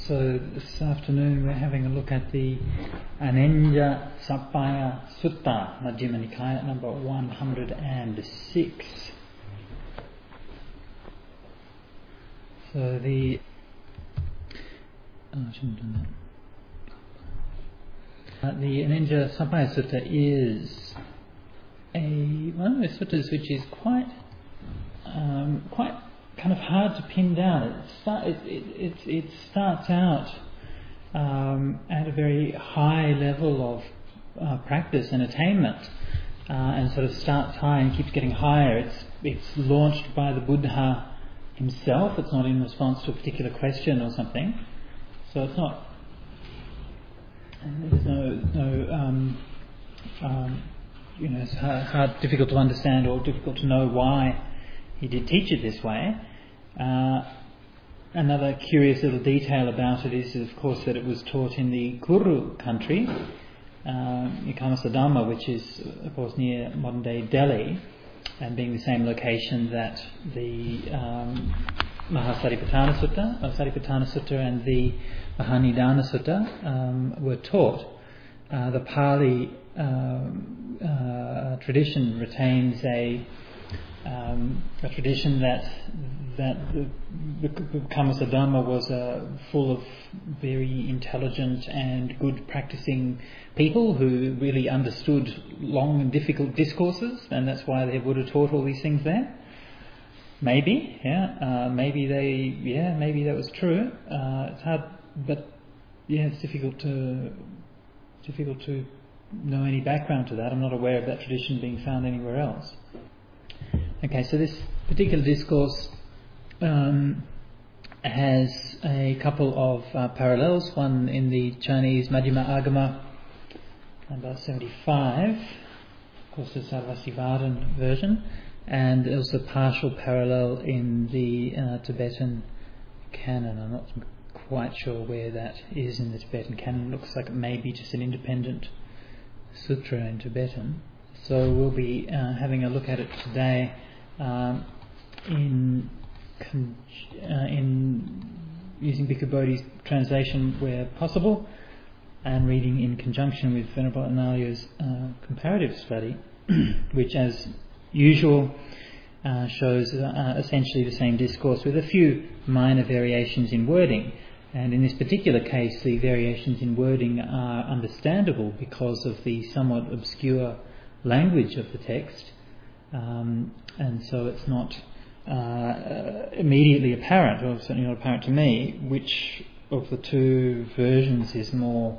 So this afternoon we're having a look at the Anenja Sappaya Sutta, Majjhima Nikaya, number 106. So the... I shouldn't have done that. The Anenja Sappaya Sutta is one of those suttas which is quite kind of hard to pin down. It starts out at a very high level of practice and attainment, and sort of starts high and keeps getting higher. It's launched by the Buddha himself. It's not in response to a particular question or something. So it's not. There's it's hard, difficult to understand or difficult to know why he did teach it this way. Another curious little detail about it is, of course, that it was taught in the Kuru country, Ikamasadhamma, which is, of course, near modern-day Delhi, and being the same location that the Mahasatipatthana Sutta and the Mahanidana Sutta were taught. The Pali tradition retains a tradition that the Kamasadhamma was full of very intelligent and good practicing people who really understood long and difficult discourses, and that's why the Buddha taught all these things there. Maybe that was true. It's hard, but it's difficult to know any background to that. I'm not aware of that tradition being found anywhere else. Okay, so this particular discourse has a couple of parallels. One in the Chinese Majjhima Agama, about 75, of course the Sarvasivadan version, and also a partial parallel in the Tibetan canon. I'm not quite sure where that is in the Tibetan canon. It looks like it may be just an independent sutra in Tibetan. So we'll be having a look at it today in using Bhikkhu Bodhi's translation where possible, and reading in conjunction with Venerable Analayo's comparative study, which as usual shows essentially the same discourse with a few minor variations in wording. And in this particular case, the variations in wording are understandable because of the somewhat obscure language of the text, and so it's not immediately apparent, or certainly not apparent to me, which of the two versions is more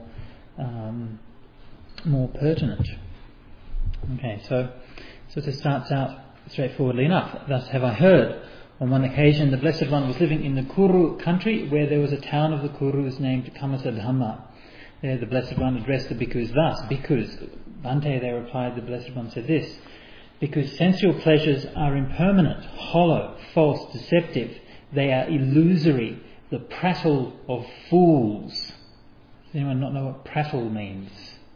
pertinent. Okay, so it starts out straightforwardly enough. Thus have I heard. On one occasion, the Blessed One was living in the Kuru country, where there was a town of the Kurus named Kamasadhamma. There the Blessed One addressed the bhikkhus thus: Bhikkhus, Bhante, they replied, the Blessed One said this: because sensual pleasures are impermanent, hollow, false, deceptive. They are illusory, the prattle of fools. Does anyone not know what prattle means?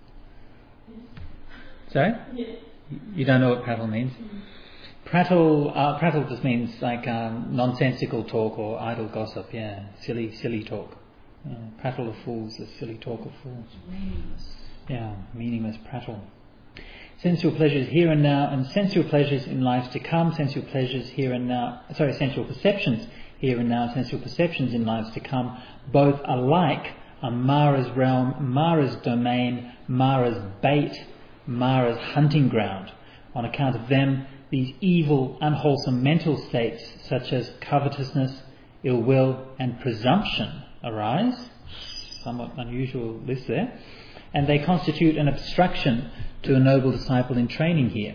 Sorry? Yes. You don't know what prattle means? Prattle just means like nonsensical talk or idle gossip, silly talk. Prattle of fools, the silly talk of fools. Meaningless prattle. Sensual pleasures here and now, and sensual pleasures in lives to come, sensual perceptions here and now, sensual perceptions in lives to come, both alike are Mara's realm, Mara's domain, Mara's bait, Mara's hunting ground. On account of them, these evil, unwholesome mental states such as covetousness, ill will and presumption arise. Somewhat unusual list there. And they constitute an obstruction to a noble disciple in training here.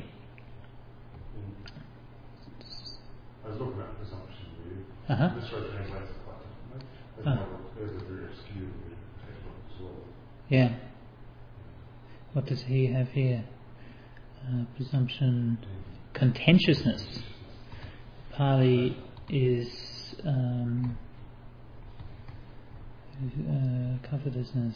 I was looking at presumption really. This sort of translates it quite differently. There's a very obscure textbook as well. Yeah. What does he have here? Presumption, contentiousness. Pali is covetousness.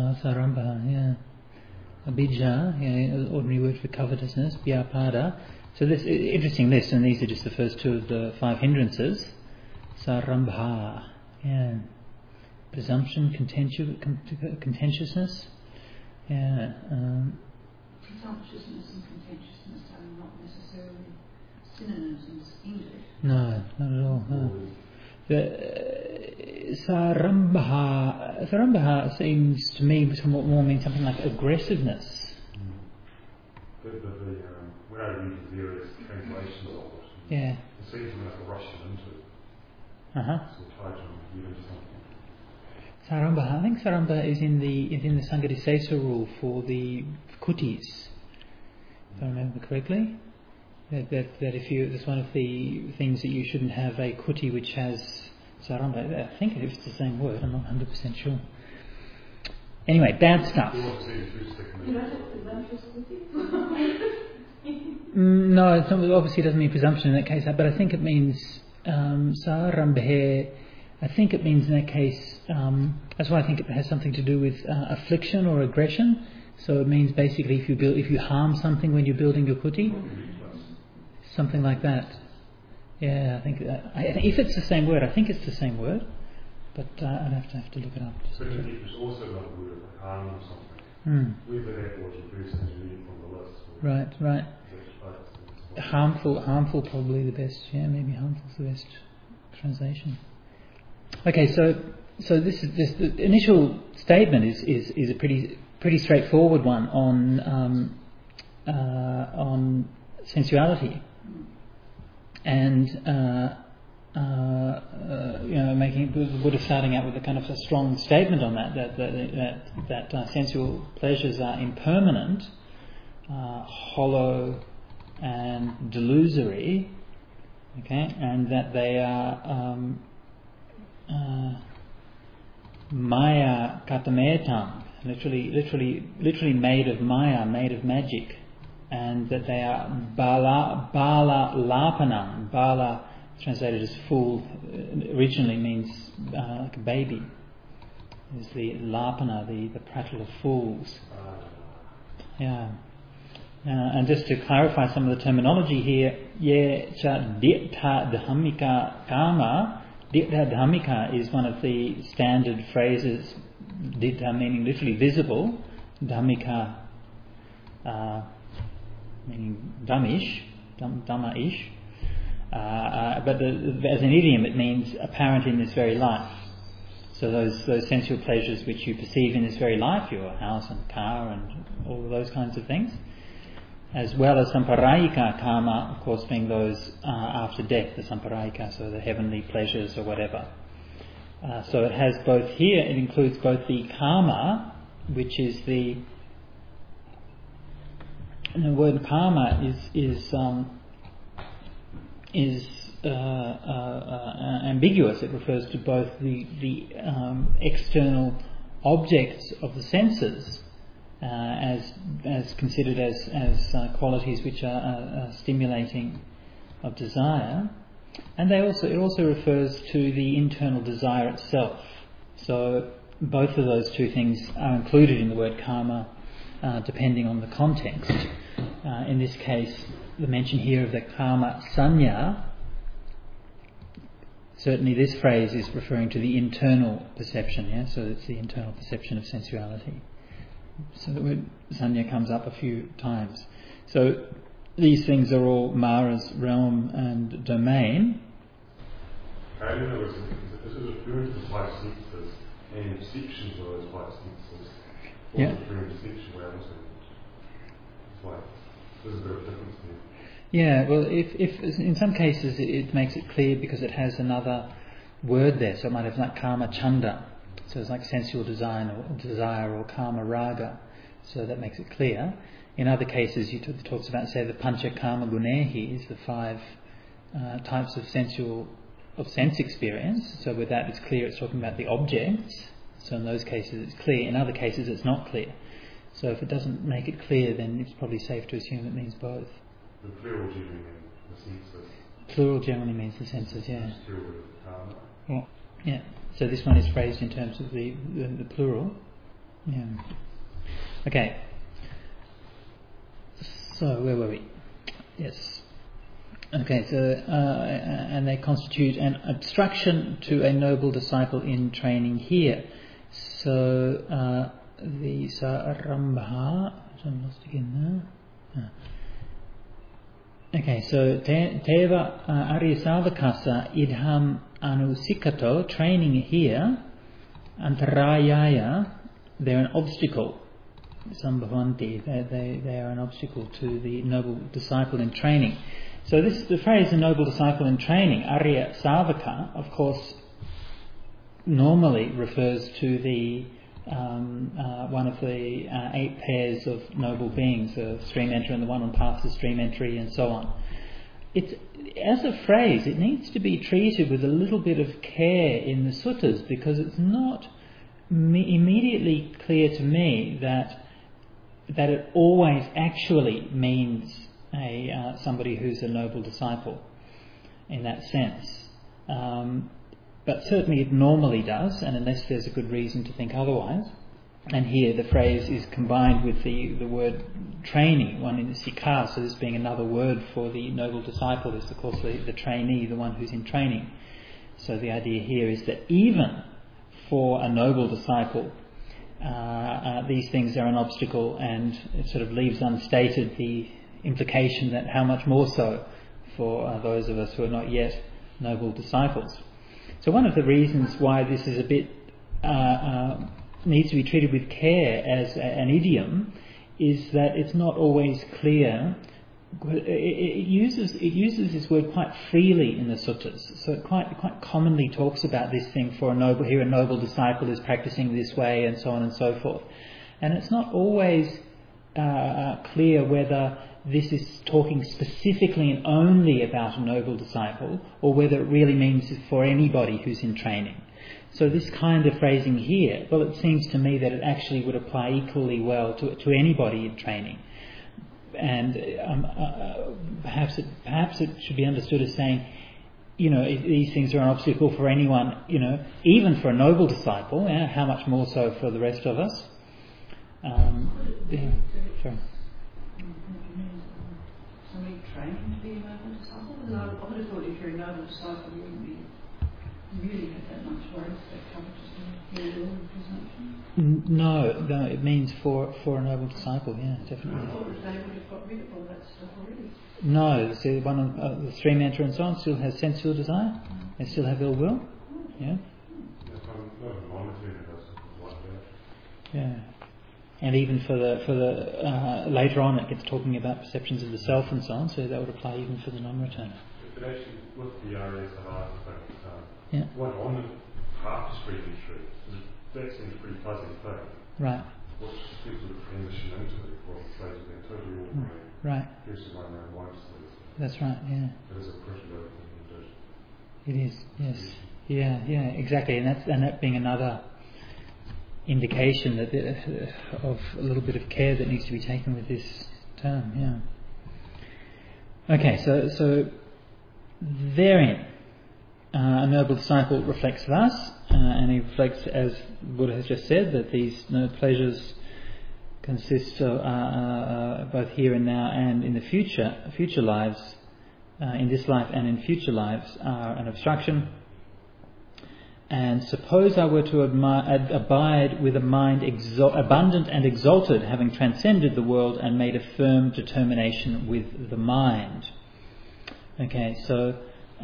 Sarambha, Abhijja, ordinary word for covetousness, Vyapada, So this interesting list, and these are just the first two of the 5 hindrances. Sarambha, presumption, contentiousness. Presumptuousness and contentiousness are not necessarily synonyms in English. No, not at all. No. The Sarambha seems to me somewhat more mean something like aggressiveness. When I read the various translations of it, yeah. it seems like a Russian into it. So try to read into something. Sarambha, I think Sarambha is in the Sanghadisesa rule for the kutis, if I remember correctly. That if you, that's one of the things that you shouldn't have a kuti which has Sarambha. I think it's the same word. I'm not 100% sure. Anyway, bad stuff. No, it obviously doesn't mean presumption in that case, but I think it means sarambhe. I think it means in that case. That's why I think it has something to do with affliction or aggression. So it means basically if you harm something when you're building your kuti, something like that. Yeah, I think if it's the same word, I think it's the same word. But I'd have to look it up. But it's also another word like harm or something. Whether that was the first thing you need from the list. Right. Harmful probably the best. Yeah, maybe harmful is the best translation. Okay, so this the initial statement is a pretty straightforward one on sensuality, and making the Buddha starting out with a kind of a strong statement on that sensual pleasures are impermanent, hollow, and delusory. Okay, and that they are Maya katametam, literally made of Maya, made of magic, and that they are bala lapanam. Bala, translated as fool, originally means like a baby. Is the lapana, the prattle of fools. Yeah. And just to clarify some of the terminology here, ye cha dittha dhammika kama. Dittha dhammika is one of the standard phrases. Dittha meaning literally visible, dhammika meaning dummish, dhamma-ish. But as an idiom, it means apparent in this very life. So those sensual pleasures which you perceive in this very life, your house and car and all of those kinds of things, as well as samparayika karma, of course, being those after death, the samparayika, so the heavenly pleasures or whatever. So it has both here. It includes both the karma, which is the word karma is ambiguous. It refers to both the external objects of the senses as considered as qualities which are stimulating of desire, and it also refers to the internal desire itself. So both of those two things are included in the word karma, depending on the context. In this case, the mention here of the karma sanya, certainly this phrase is referring to the internal perception, yeah? So it's the internal perception of sensuality. So the word sanya comes up a few times. So these things are all Mara's realm and domain. I don't know, this is referring to the 5 senses and perceptions of those 5 senses. Or referring to sensuality. It's like, there's a bit of difference there. Yeah, well, if in some cases it makes it clear because it has another word there, so it might have like karma chanda, so it's like sensual desire or karma raga, so that makes it clear. In other cases, it talks about, say, the pancha karma gunehi, the 5 types of sense experience. So with that, it's clear it's talking about the objects. So in those cases, it's clear. In other cases, it's not clear. So if it doesn't make it clear, then it's probably safe to assume it means both. The plural generally means the senses. Plural generally means the senses, yeah. Karma. Yeah. So this one is phrased in terms of the plural. Yeah. Okay. So where were we? Yes. Okay, so and they constitute an obstruction to a noble disciple in training here. So the Sarambha, I'm lost again now. Okay, so Teva Arya Savakasa Idham Anusikato, training here, Antarayaya, they're an obstacle. Sambhavanti, they are an obstacle to the noble disciple in training. So the phrase, a noble disciple in training, Arya Savaka, of course, normally refers to the one of the 8 pairs of noble beings, the stream enterer and the one on path to stream entry and so on. It's, as a phrase, it needs to be treated with a little bit of care in the suttas, because it's not immediately clear to me that it always actually means somebody who's a noble disciple in that sense. But certainly it normally does, and unless there's a good reason to think otherwise. And here the phrase is combined with the word training, one in the sikha, so this being another word for the noble disciple is of course the trainee, the one who's in training. So the idea here is that even for a noble disciple, these things are an obstacle, and it sort of leaves unstated the implication that how much more so for those of us who are not yet noble disciples. So one of the reasons why this is a bit needs to be treated with care as an idiom is that it's not always clear. It uses this word quite freely in the suttas, so it quite commonly talks about this thing for a noble disciple is practicing this way, and so on and so forth. And it's not always clear whether this is talking specifically and only about a noble disciple, or whether it really means for anybody who's in training. So this kind of phrasing here, well, it seems to me that it actually would apply equally well to anybody in training. And perhaps it should be understood as saying, these things are an obstacle for anyone, even for a noble disciple. How much more so for the rest of us? Sure. Somebody trained to be a noble disciple? I would have thought if you're a noble disciple, you wouldn't be really have that much worry that covetousness will and presumption. No, it means for a noble disciple, definitely. I thought that they would have got rid of all that stuff already. No, so one of the stream enterer and so on still has sensual desire. They still have ill will. Yeah. Yeah. And even for the later on, it gets talking about perceptions of the self and so on. So that would apply even for the non-returner. But actually, with the Arya Savaka, what on the path to stream entry, that seems a pretty fuzzy thing. Right. What people would transition into it, well, phrases are totally ordinary. Right. Person running around mindlessly. That's right. Yeah. It is a pretty low thing. It is. Yes. Yeah. Exactly. And that being another indication that of a little bit of care that needs to be taken with this term. Yeah. Okay. So therein, a noble disciple reflects thus, and he reflects, as Buddha has just said, that these pleasures consist of both here and now and in the future lives, in this life and in future lives, are an obstruction. And suppose I were to abide with a mind abundant and exalted, having transcended the world and made a firm determination with the mind. Okay, so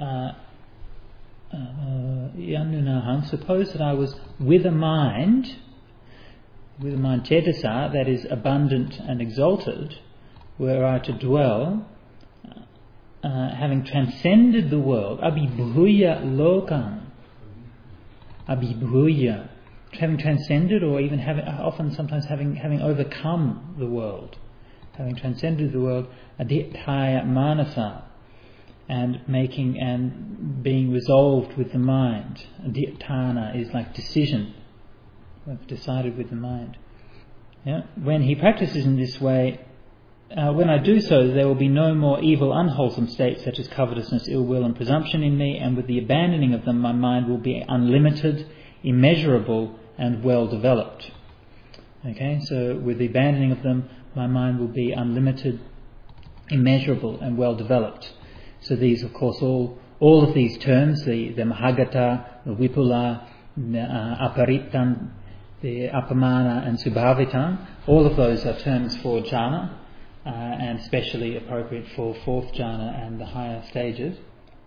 Yanunahan, suppose that I was with a mind cetasa, that is abundant and exalted, were I to dwell, having transcended the world, abhibhuya lokam, abhibhuya, having transcended, or even sometimes having overcome the world, having transcended the world, aditthaya manasa, and making and being resolved with the mind. Aditthana is like decision. We've decided with the mind. Yeah? When he practices in this way, when I do so, there will be no more evil, unwholesome states such as covetousness, ill will and presumption in me, and with the abandoning of them, my mind will be unlimited, immeasurable, and well developed. Okay, so with the abandoning of them, my mind will be unlimited, immeasurable, and well developed. So these, of course, all of these terms, the Mahagata, the Vipula, the Aparitan, the Apamana and Subhavitan, all of those are terms for jhana, and especially appropriate for fourth jhana and the higher stages.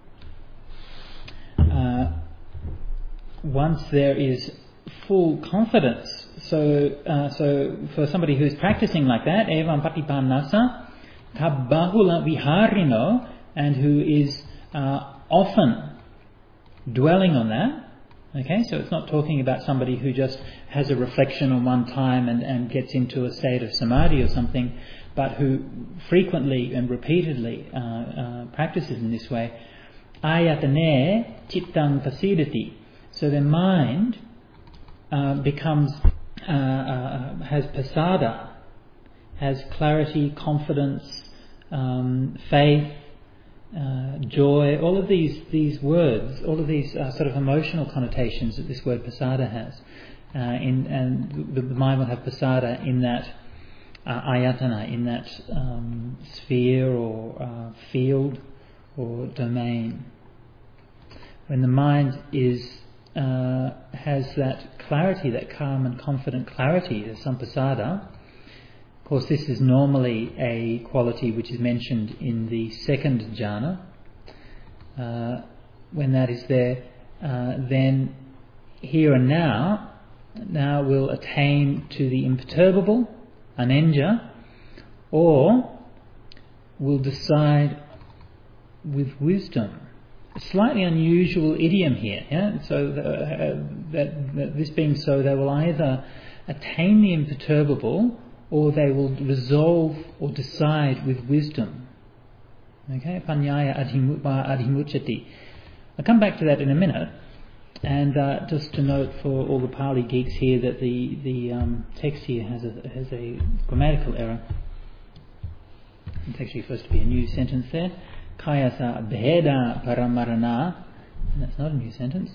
Once there is full confidence, so for somebody who's practicing like that, evam patipannasa, kabbahula viharino, and who is often dwelling on that. Okay, so it's not talking about somebody who just has a reflection on one time and gets into a state of samadhi or something, but who frequently and repeatedly practices in this way. Ayatane chittang pasidati. So their mind becomes has pasada, has clarity, confidence, faith, joy. All of these words, all of these sort of emotional connotations that this word pasada has, and the mind will have pasada in that ayatana, in that sphere or field or domain. When the mind has that clarity, that calm and confident clarity, the sampasada. Of course, this is normally a quality which is mentioned in the second jhana. When that is there, then here and now will attain to the imperturbable, anenja, or will decide with wisdom. A slightly unusual idiom here. Yeah? So that this being so, they will either attain the imperturbable or they will resolve or decide with wisdom. Okay, panyaya adhimuchati. I'll come back to that in a minute. And just to note for all the Pali geeks here that the text here has a grammatical error. It's actually supposed to be a new sentence there. Kayasa bheda paramarana, and that's not a new sentence.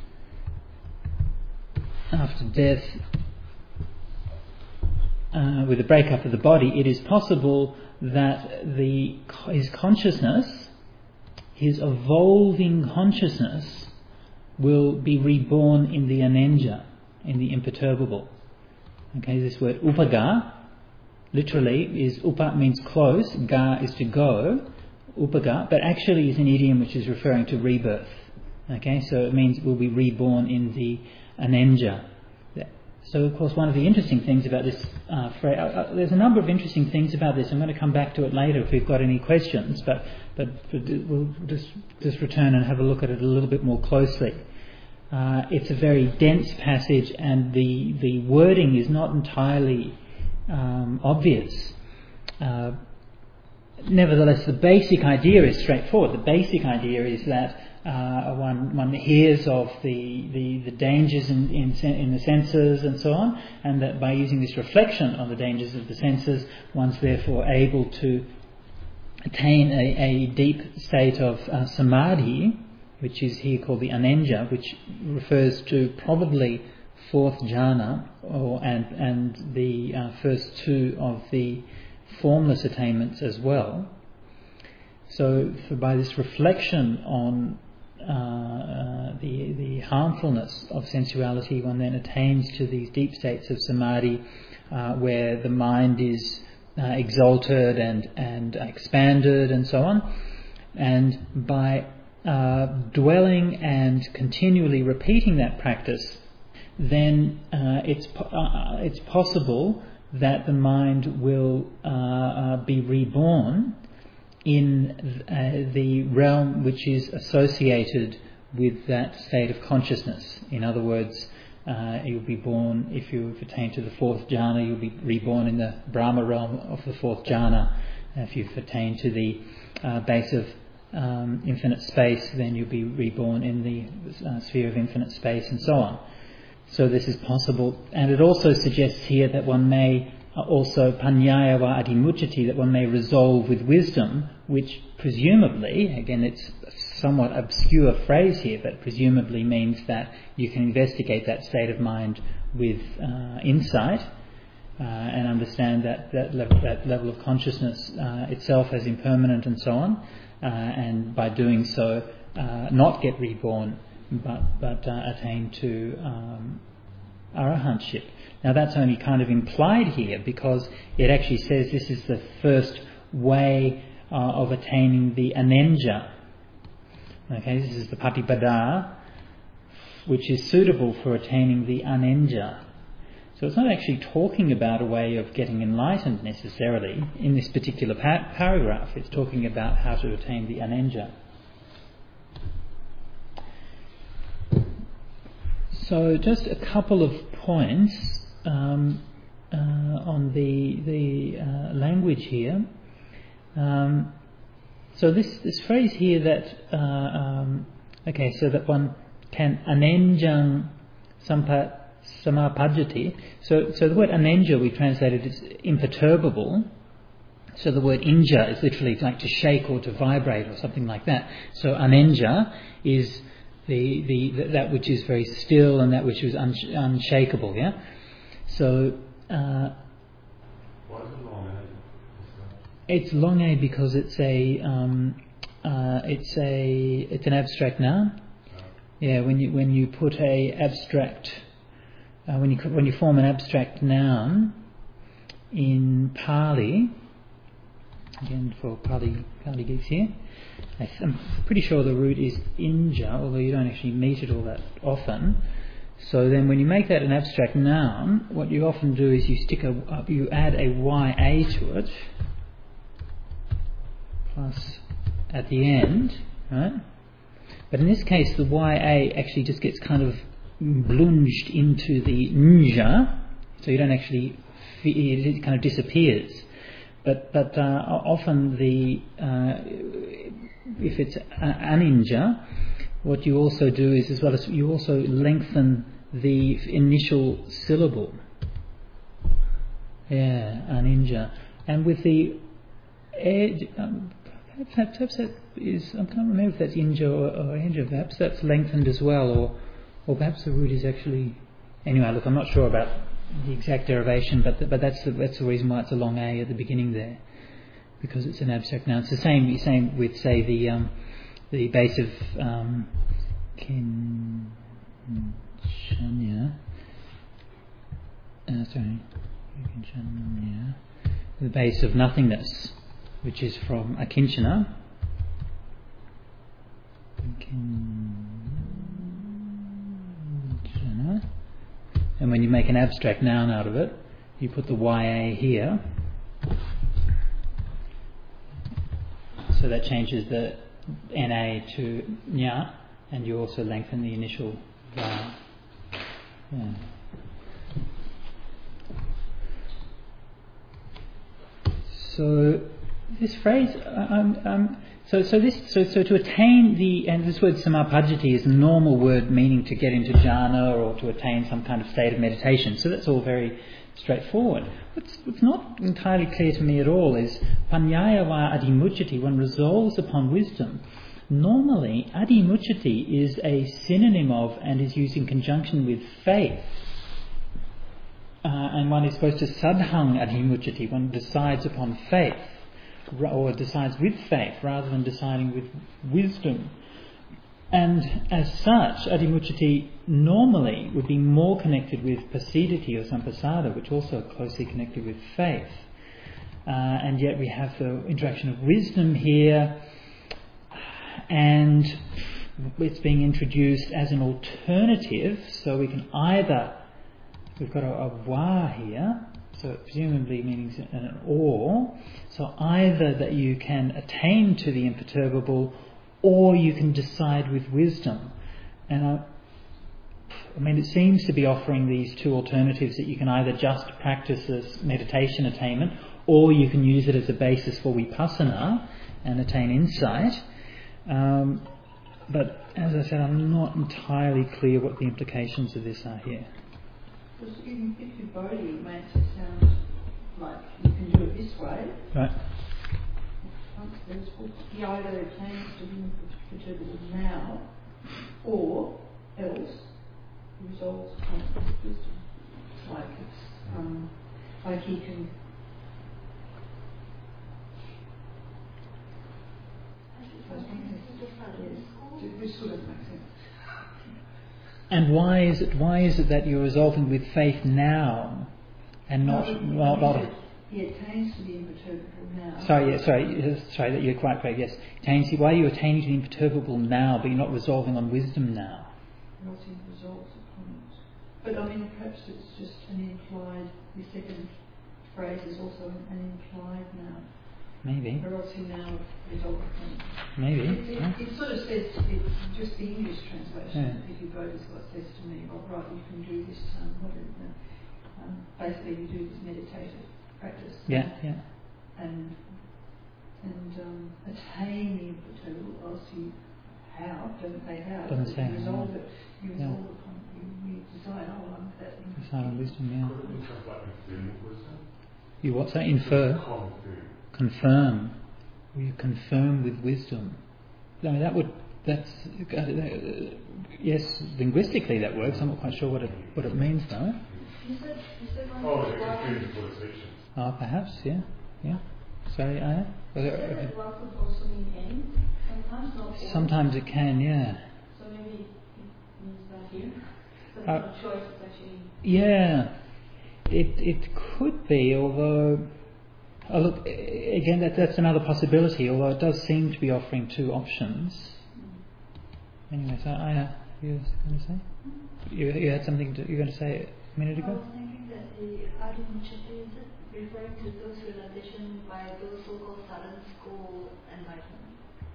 After death, with the breakup of the body, it is possible that his consciousness, his evolving consciousness, will be reborn in the anenja, in the imperturbable. Okay, this word upaga, literally is upa means close, ga is to go. Upaga, but actually is an idiom which is referring to rebirth. Okay, so it means we'll be reborn in the anenja. So, of course, one of the interesting things about this phrase, there's a number of interesting things about this. I'm going to come back to it later if we've got any questions, but we'll just return and have a look at it a little bit more closely. It's a very dense passage, and the wording is not entirely obvious. Nevertheless, the basic idea is straightforward. The basic idea is that one hears of the dangers in the senses and so on, and that by using this reflection on the dangers of the senses, one's therefore able to attain a deep state of samadhi, which is here called the anenja, which refers to probably fourth jhana, and the first two of the formless attainments as well. So by this reflection on the harmfulness of sensuality, one then attains to these deep states of samadhi where the mind is exalted and expanded and so on. And by dwelling and continually repeating that practice, then it's possible that the mind will be reborn in the realm which is associated with that state of consciousness. In other words, you'll be born, if you've attained to the fourth jhana, you'll be reborn in the Brahma realm of the fourth jhana. If you've attained to the base of infinite space, then you'll be reborn in the sphere of infinite space, and so on. So this is possible, and it also suggests here that one may also panyaya va adimuchati, that one may resolve with wisdom, which presumably, again it's a somewhat obscure phrase here, but presumably means that you can investigate that state of mind with insight, and understand that level of consciousness itself as impermanent and so on, and by doing so not get reborn but attain to arahantship. Now that's only kind of implied here because it actually says this is the first way of attaining the anenja. Okay, this is the patipada which is suitable for attaining the anenja. So it's not actually talking about a way of getting enlightened necessarily in this particular paragraph. It's talking about how to attain the anenja. So just a couple of points on the language here. So this phrase here that so that one can anenjang samapajjati. So the word anenja we translated as imperturbable. So the word inja is literally like to shake or to vibrate or something like that. So anenja is the that which is very still and that which is unshakable. Yeah. So Why is it long A? it's long A because it's an abstract noun. Yeah, when you put a abstract when you form an abstract noun in Pali, again for Pali geeks here, I'm pretty sure the root is inja, although you don't actually meet it all that often. So then when you make that an abstract noun, what you often do is you add a ya to it, plus at the end, right? But in this case, the ya actually just gets kind of blunged into the nja, so you don't actually it kind of disappears. But often if it's aninja, what you also do is, as well as you also lengthen the initial syllable. Yeah, aninja, and with the perhaps that is, I can't remember if that's inja or inja. Perhaps that's lengthened as well, or perhaps the root is actually. Anyway, look, I'm not sure about the exact derivation, but that's the reason why it's a long A at the beginning there, because it's an abstract noun. It's the same with, say, the base of kinchanya. Kinchanya, the base of nothingness, which is from akinchana. And when you make an abstract noun out of it, you put the ya here. So that changes the na to nya, and you also lengthen the initial vowel. Yeah. So this phrase, so to attain and this word samapajjati is a normal word meaning to get into jhana or to attain some kind of state of meditation. So that's all very straightforward. What's not entirely clear to me at all is panyaya va adimucchati, one resolves upon wisdom. Normally, adimucchati is a synonym of and is used in conjunction with faith. And one is supposed to sadhang adimucchati, one decides upon faith, or decides with faith rather than deciding with wisdom. And as such, adimucchati normally would be more connected with pasidati or sampasada, which also are closely connected with faith. And yet we have the interaction of wisdom here, and it's being introduced as an alternative, so we can either, we've got a wa here, so presumably meaning an or, so either that you can attain to the imperturbable or you can decide with wisdom. And I mean, it seems to be offering these two alternatives, that you can either just practice this meditation attainment or you can use it as a basis for vipassana and attain insight. But as I said, I'm not entirely clear what the implications of this are here. Because even if your body makes it sound like you can do it this way, right? Once there's the either attains to be imperturbable now, or else resolves upon wisdom. Like it's like he can. Which sort of makes sense. And why is it that you're resolving with faith now and not? He attains to the imperturbable now. Sorry, that you're quite correct. Yes, why are you attaining to the imperturbable now, but you're not resolving on wisdom now? Not in resolves upon it. But I mean, perhaps it's just an implied. The second phrase is also an implied now. Maybe. Or else he now resolve upon it. Maybe. It sort of says, it's just the English translation. If you go, this what says to me, oh right, you can do this. Basically, you do this meditative practice. Yeah. And attain the imperturbable. Else you how doesn't say how. Doesn't say you resolve how. it. You resolve upon it. You decide. Oh, I'm that. Decide on wisdom. Yeah. Could it be translated with wisdom? You what? Say infer. Confirm. You confirm with wisdom. I mean, yes, linguistically that works. I'm not quite sure what it means though. It's confused for the sections. Perhaps, yeah. Sorry, Aya? Does it also mean end? Sometimes not. Sometimes it can, yeah. So maybe it means that here. So there's no choice, it's actually. Yeah, it could be, although. Look, again, that's another possibility, although it does seem to be offering two options. Anyway, so Aya, you were going to say? You had something you were going to say a minute ago? I was thinking that the Adimachiti is referring to those realizations by those so-called Southern School enlightenment.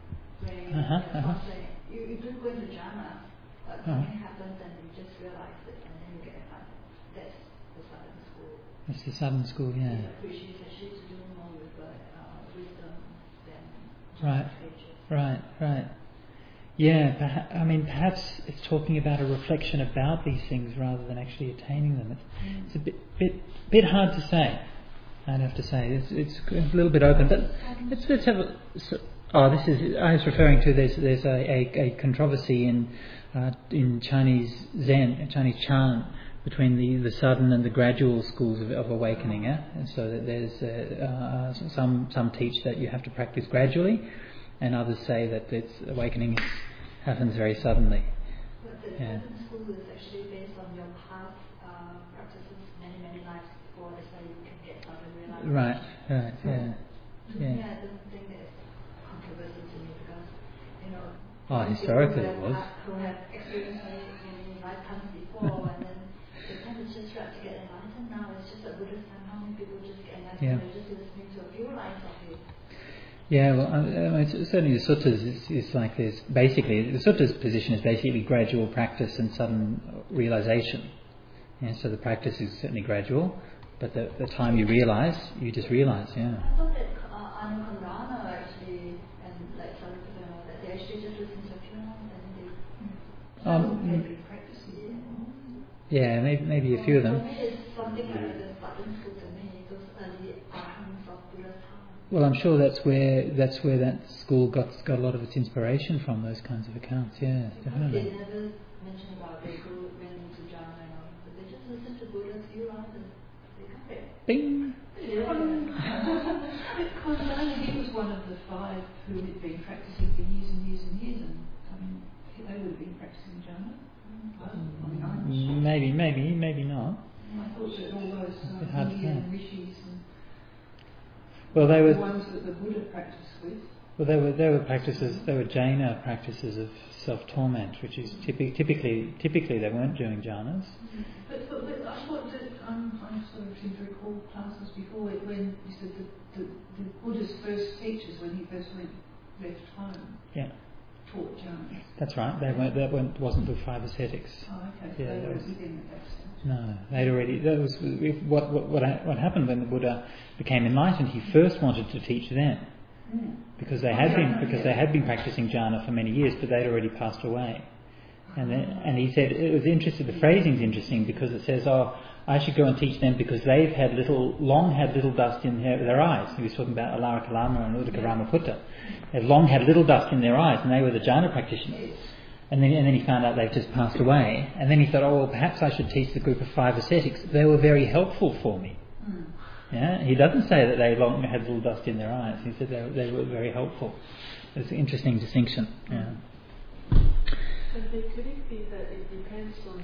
Where you do go into jhana, but something happens and you just realize it and then you get enlightened. That's the Southern School. That's the Southern School, yeah. Which is actually to do more with wisdom than pages. Right. Yeah, perhaps it's talking about a reflection about these things rather than actually attaining them. It's a bit hard to say. I'd have to say it's a little bit open. But let's have a. This is I was referring to. There's a controversy in Chinese Zen, Chinese Chan, between the sudden and the gradual schools of awakening. And so that there's some teach that you have to practice gradually, and others say that it's awakening happens very suddenly. But the sudden school is actually based on your past practices many lives before, that's why you can get sudden realization. Right, yeah. I don't think there's controversy to me because, historically it was. Who have experienced many lifetimes before and then they tend to just try to get enlightened. Now it's just a Buddhist time, how many people just get enlightened? They're just listening to a few lines of it. Yeah, well, certainly the suttas is like this. Basically, the sutta's position is basically gradual practice and sudden realization. Yeah, so the practice is certainly gradual, but the time you realize, you just realize. Yeah. I thought that Anukonrana actually and like Sariputta, that they actually just listen to a few lines and they practice. Yeah, maybe a few of them. For me, it's something like the sudden school to me, those early arhants of Buddha's time. Well, I'm sure that's where that school got a lot of its inspiration from, those kinds of accounts. Yeah, definitely. They never mention about they went into jhana and all, but they just listen to Buddha's few lines and they got it. Bing. Konrana, he was one of the 5 who had been practicing for years and years and years, and they would have been practicing jhana. Maybe not. I thought that all those Indian rishis well, they were the ones that the Buddha practiced with. Well, they were practices. They were Jaina practices of self-torment, which is typically they weren't doing jhanas. But I thought that I sort of seem to recall classes before when you said the Buddha's first teachers when he first left home. Yeah. Taught jhanas. That's right. That wasn't the 5 ascetics. Oh, okay. Yeah, they weren't with him at that stage. No, they'd already. That was what happened when the Buddha became enlightened. He first wanted to teach them because they had been practicing jhana for many years, but they'd already passed away. And he said it was interesting. The phrasing's interesting because it says, "Oh, I should go and teach them because they've had long had little dust in their eyes." He was talking about Alara Kalama and Uddaka Ramaputta. They've long had little dust in their eyes, and they were the jhana practitioners. And then he found out they've just passed away. And then he thought, oh, well, perhaps I should teach the group of 5 ascetics. They were very helpful for me. Yeah, he doesn't say that they had little dust in their eyes. He said they were very helpful. It's an interesting distinction. Yeah. But could it be that it depends on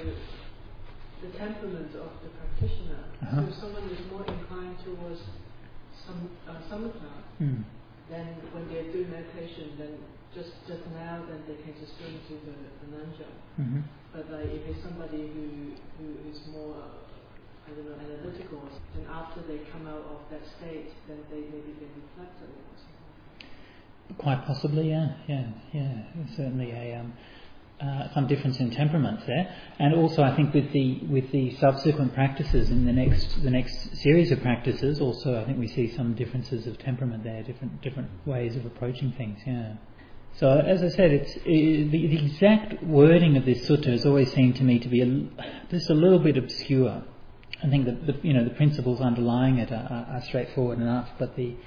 the temperament of the practitioner? So if someone is more inclined towards samatha, then when they're doing meditation, then just now, then they can just go into the ananja. But like if it's somebody who is more, analytical, then after they come out of that state, then maybe they reflect a little. Quite possibly, yeah. There's certainly some difference in temperaments there, and also I think with the subsequent practices in the next series of practices, also I think we see some differences of temperament there, different ways of approaching things. Yeah. So as I said, the exact wording of this sutta has always seemed to me to be just a little bit obscure. I think that the principles underlying it are straightforward enough, but the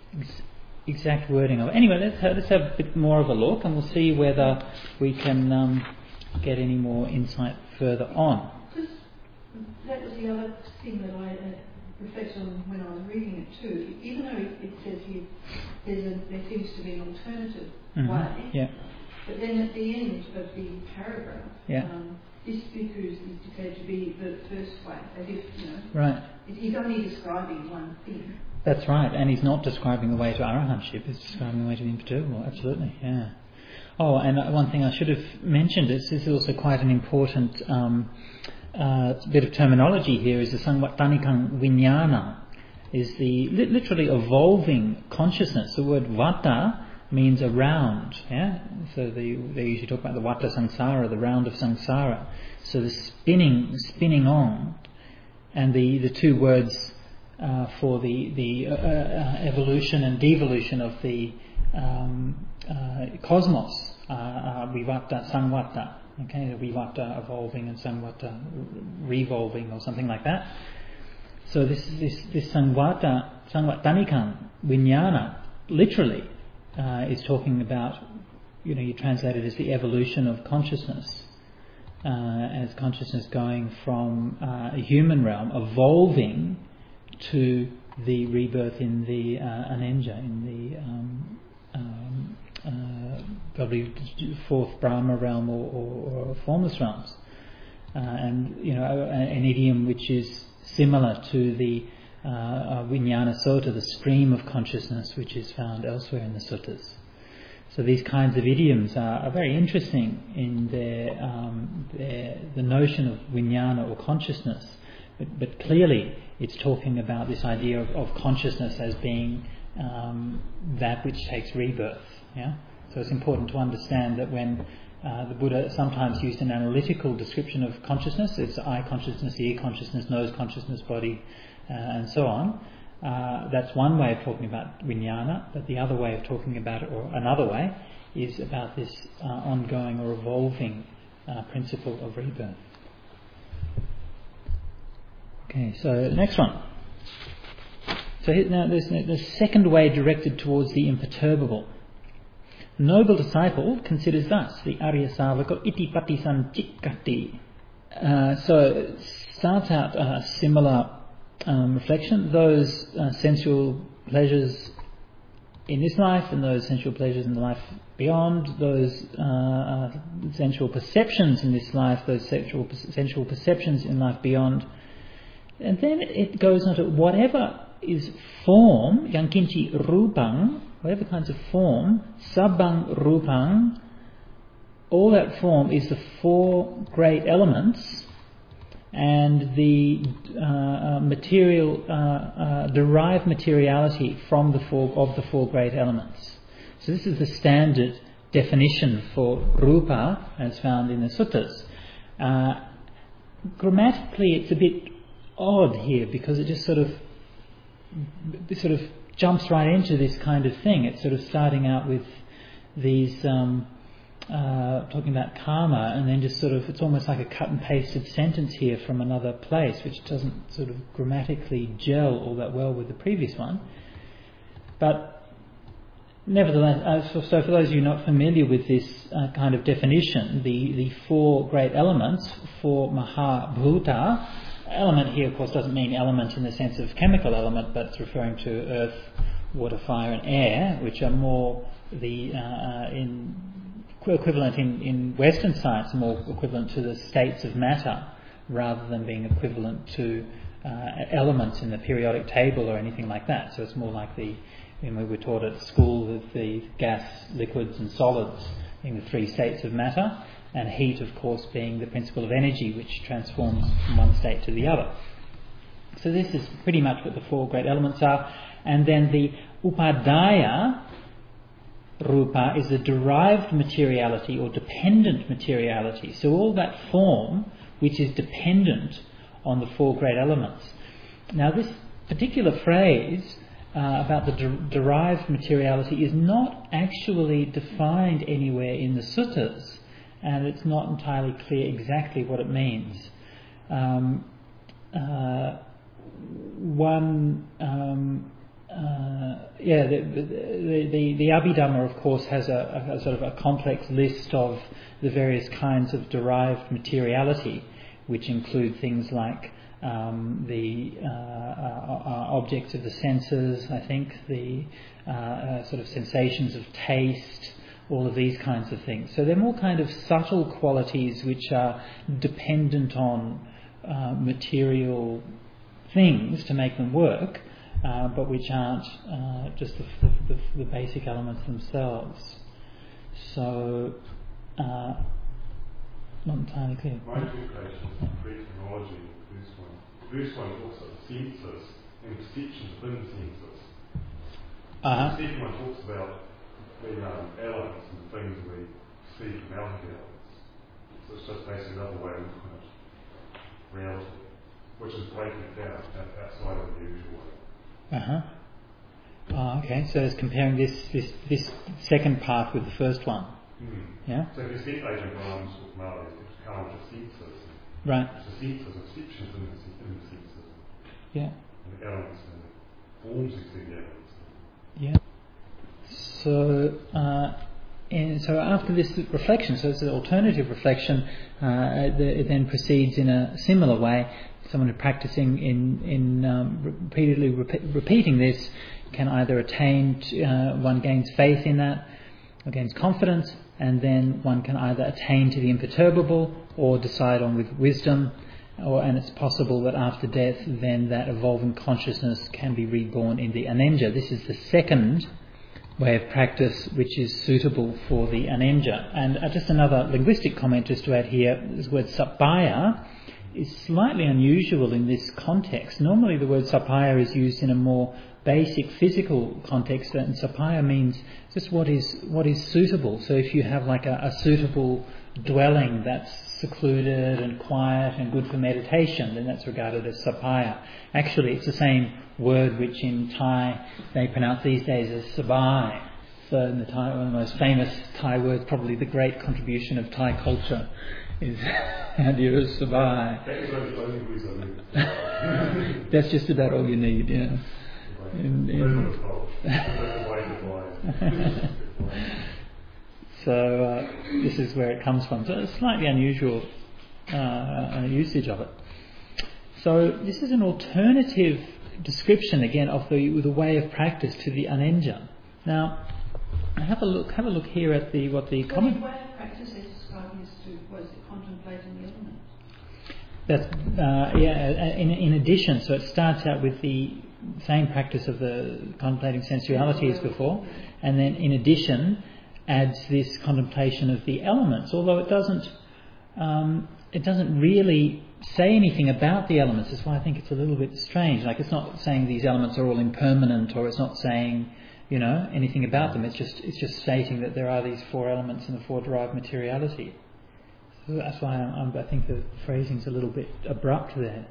exact wording of it. Anyway, let's have a bit more of a look, and we'll see whether we can get any more insight further on. That was the other thing that I reflected on when I was reading it too. Even though it says here there seems to be an alternative way, but then at the end of the paragraph, this bhikkhu is declared to be the first way, as if right. He's only describing one thing. That's right, and he's not describing the way to arahantship, he's describing the way to the imperturbable, absolutely, yeah. Oh, and one thing I should have mentioned is this is also quite an important bit of terminology here, is the sangvattanikang viññāna, is the literally evolving consciousness. The word vata means around, yeah? So they usually talk about the vata samsara, the round of samsara. So the spinning on, and the two words for the evolution and devolution of the cosmos are vivata, sangvata. Okay, vivata evolving and sangvata revolving or something like that. So this sangvattanikang viññāna literally is talking about, you translate it as the evolution of consciousness, as consciousness going from a human realm, evolving to the rebirth in the anenja, in the probably fourth Brahma realm or formless realms, and an idiom which is similar to the Vijnana Sota, the stream of consciousness, which is found elsewhere in the suttas. So these kinds of idioms are very interesting in the notion of vijnana or consciousness, but clearly it's talking about this idea of consciousness as being that which takes rebirth. Yeah. So it's important to understand that when the Buddha sometimes used an analytical description of consciousness, it's eye consciousness, ear consciousness, nose consciousness, body, and so on. That's one way of talking about vijnana, but the other way of talking about it, or another way, is about this ongoing or evolving principle of rebirth. Okay, so next one. So now there's the second way directed towards the imperturbable. The noble disciple considers thus: the Arya Savaka iti patisanchikkati. So it starts out a similar reflection. Those sensual pleasures in this life and those sensual pleasures in the life beyond, those sensual perceptions in this life, those sensual perceptions in life beyond. And then it goes on to whatever is form, yankinchi rupang, whatever kinds of form, sabbang rupang, all that form is the four great elements and the derived materiality from the four great elements. So this is the standard definition for rupa as found in the suttas. Grammatically, it's a bit odd here because it just sort of jumps right into this kind of thing. It's sort of starting out with these talking about karma, and then just it's almost like a cut and pasted sentence here from another place, which doesn't sort of grammatically gel all that well with the previous one. But nevertheless, so for those of you not familiar with this kind of definition, the four great elements, four mahabhuta, element here, of course, doesn't mean element in the sense of chemical element, but it's referring to earth, water, fire, and air, which are more equivalent in Western science, more equivalent to the states of matter, rather than being equivalent to elements in the periodic table or anything like that. So it's more like we were taught at school with the gas, liquids, and solids being the three states of matter, and heat, of course, being the principle of energy, which transforms from one state to the other. So this is pretty much what the four great elements are. And then the upadaya rupa is a derived materiality or dependent materiality. So all that form which is dependent on the four great elements. Now this particular phrase about the derived materiality is not actually defined anywhere in the suttas, and it's not entirely clear exactly what it means. The Abhidhamma, of course, has a sort of a complex list of the various kinds of derived materiality, which include things like the objects of the senses, I think, the sort of sensations of taste, all of these kinds of things. So they're more kind of subtle qualities which are dependent on material things to make them work, but which aren't just the basic elements themselves. So, not entirely clear. My interpretation is pre-technology, the first one talks about senses and perceptions within the senses. The second one talks about the elements and the things we see from out of the elements. So it's just basically another way of looking at reality, which is breaking it down outside of the usual way. Okay, so it's comparing this second part with the first one. Yeah? So if you see agent rhymes with Mali, it's kind of the senses. Right. It's the senses, perceptions in the senses. Yeah. And the elements and the forms you see the elements. Yeah. So after this reflection, so it's an alternative reflection, it then proceeds in a similar way. Someone who's practicing in repeatedly repeating this can either attain one gains faith in that, or gains confidence, and then one can either attain to the imperturbable or decide on with wisdom, and it's possible that after death then that evolving consciousness can be reborn in the anenja. This is the second way of practice which is suitable for the anenja. And just another linguistic comment just to add here, this word sappaya is slightly unusual in this context. Normally the word sappaya is used in a more basic physical context, and sappaya means just what is suitable. So if you have like a suitable dwelling that's secluded and quiet and good for meditation, then that's regarded as sappaya. Actually, it's the same word which in Thai they pronounce these days as sabai. So in the Thai, one of the most famous Thai words, probably the great contribution of Thai culture, is the idea of sabai. That is the only reason I mean. That's just about all you need, yeah. So this is where it comes from. So it's slightly unusual usage of it. So this is an alternative description again of the way of practice to the anenja. Now, have a look here at what the comment. The way of practice is describing is contemplating the elements. That's in addition. So it starts out with the same practice of the contemplating sensuality as before, and then in addition adds this contemplation of the elements, although it doesn't really say anything about the elements. That's why I think it's a little bit strange. Like, it's not saying these elements are all impermanent, or it's not saying anything about them. It's just stating that there are these four elements and the four derived materiality. So that's why I think the phrasing's a little bit abrupt there.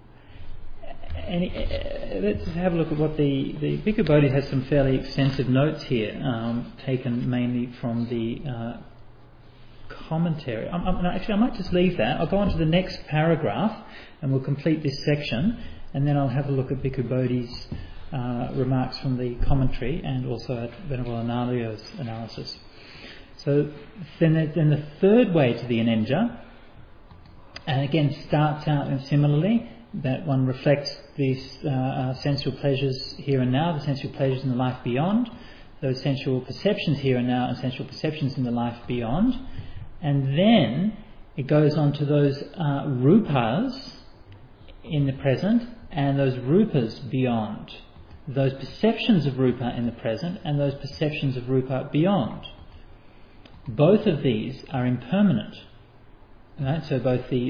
Let's have a look at what the Bhikkhu Bodhi has some fairly extensive notes here, taken mainly from the commentary. Actually, I might just leave that. I'll go on to the next paragraph and we'll complete this section, and then I'll have a look at Bhikkhu Bodhi's remarks from the commentary and also at Venerable Analayo's analysis. So then the third way to the anenja, and again starts out similarly. that one reflects these sensual pleasures here and now, the sensual pleasures in the life beyond, those sensual perceptions here and now and sensual perceptions in the life beyond, and then it goes on to those rupas in the present and those rupas beyond, those perceptions of rupa in the present and those perceptions of rupa beyond. Both of these are impermanent. Right? So both the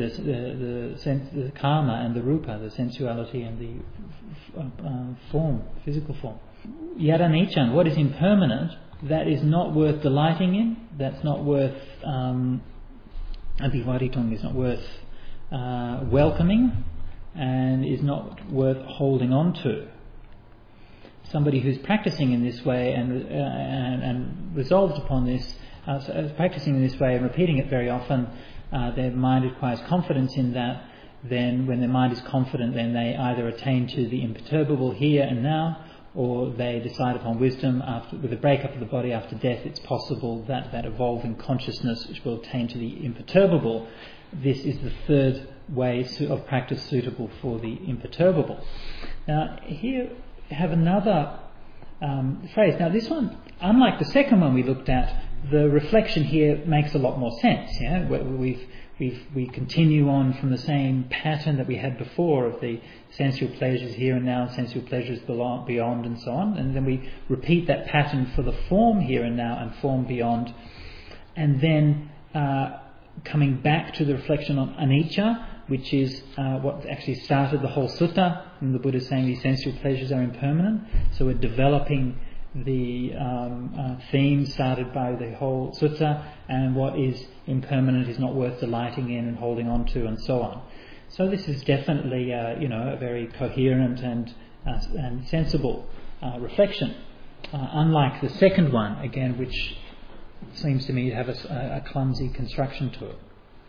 karma and the rupa, the sensuality and the form, physical form. Yad anicca, what is impermanent, that is not worth delighting in, that's not worth adivaritung, is not worth welcoming, and is not worth holding on to. Somebody who's practicing in this way and resolved upon this, practicing in this way and repeating it very often, their mind acquires confidence in that. Then when their mind is confident, then they either attain to the imperturbable here and now, or they decide upon wisdom. With the breakup of the body after death, it's possible that evolving consciousness which will attain to the imperturbable. This is the third way of practice suitable for the imperturbable. Now here we have another phrase. Now this one, unlike the second one we looked at, the reflection here makes a lot more sense. Yeah, we continue on from the same pattern that we had before of the sensual pleasures here and now, sensual pleasures beyond, and so on. And then we repeat that pattern for the form here and now and form beyond. And then coming back to the reflection on anicca, which is what actually started the whole sutta. And the Buddha is saying these sensual pleasures are impermanent. So we're developing the theme started by the whole sutta, and what is impermanent is not worth delighting in and holding on to, and so on. So this is definitely a very coherent and sensible reflection, unlike the second one, again, which seems to me to have a clumsy construction to it.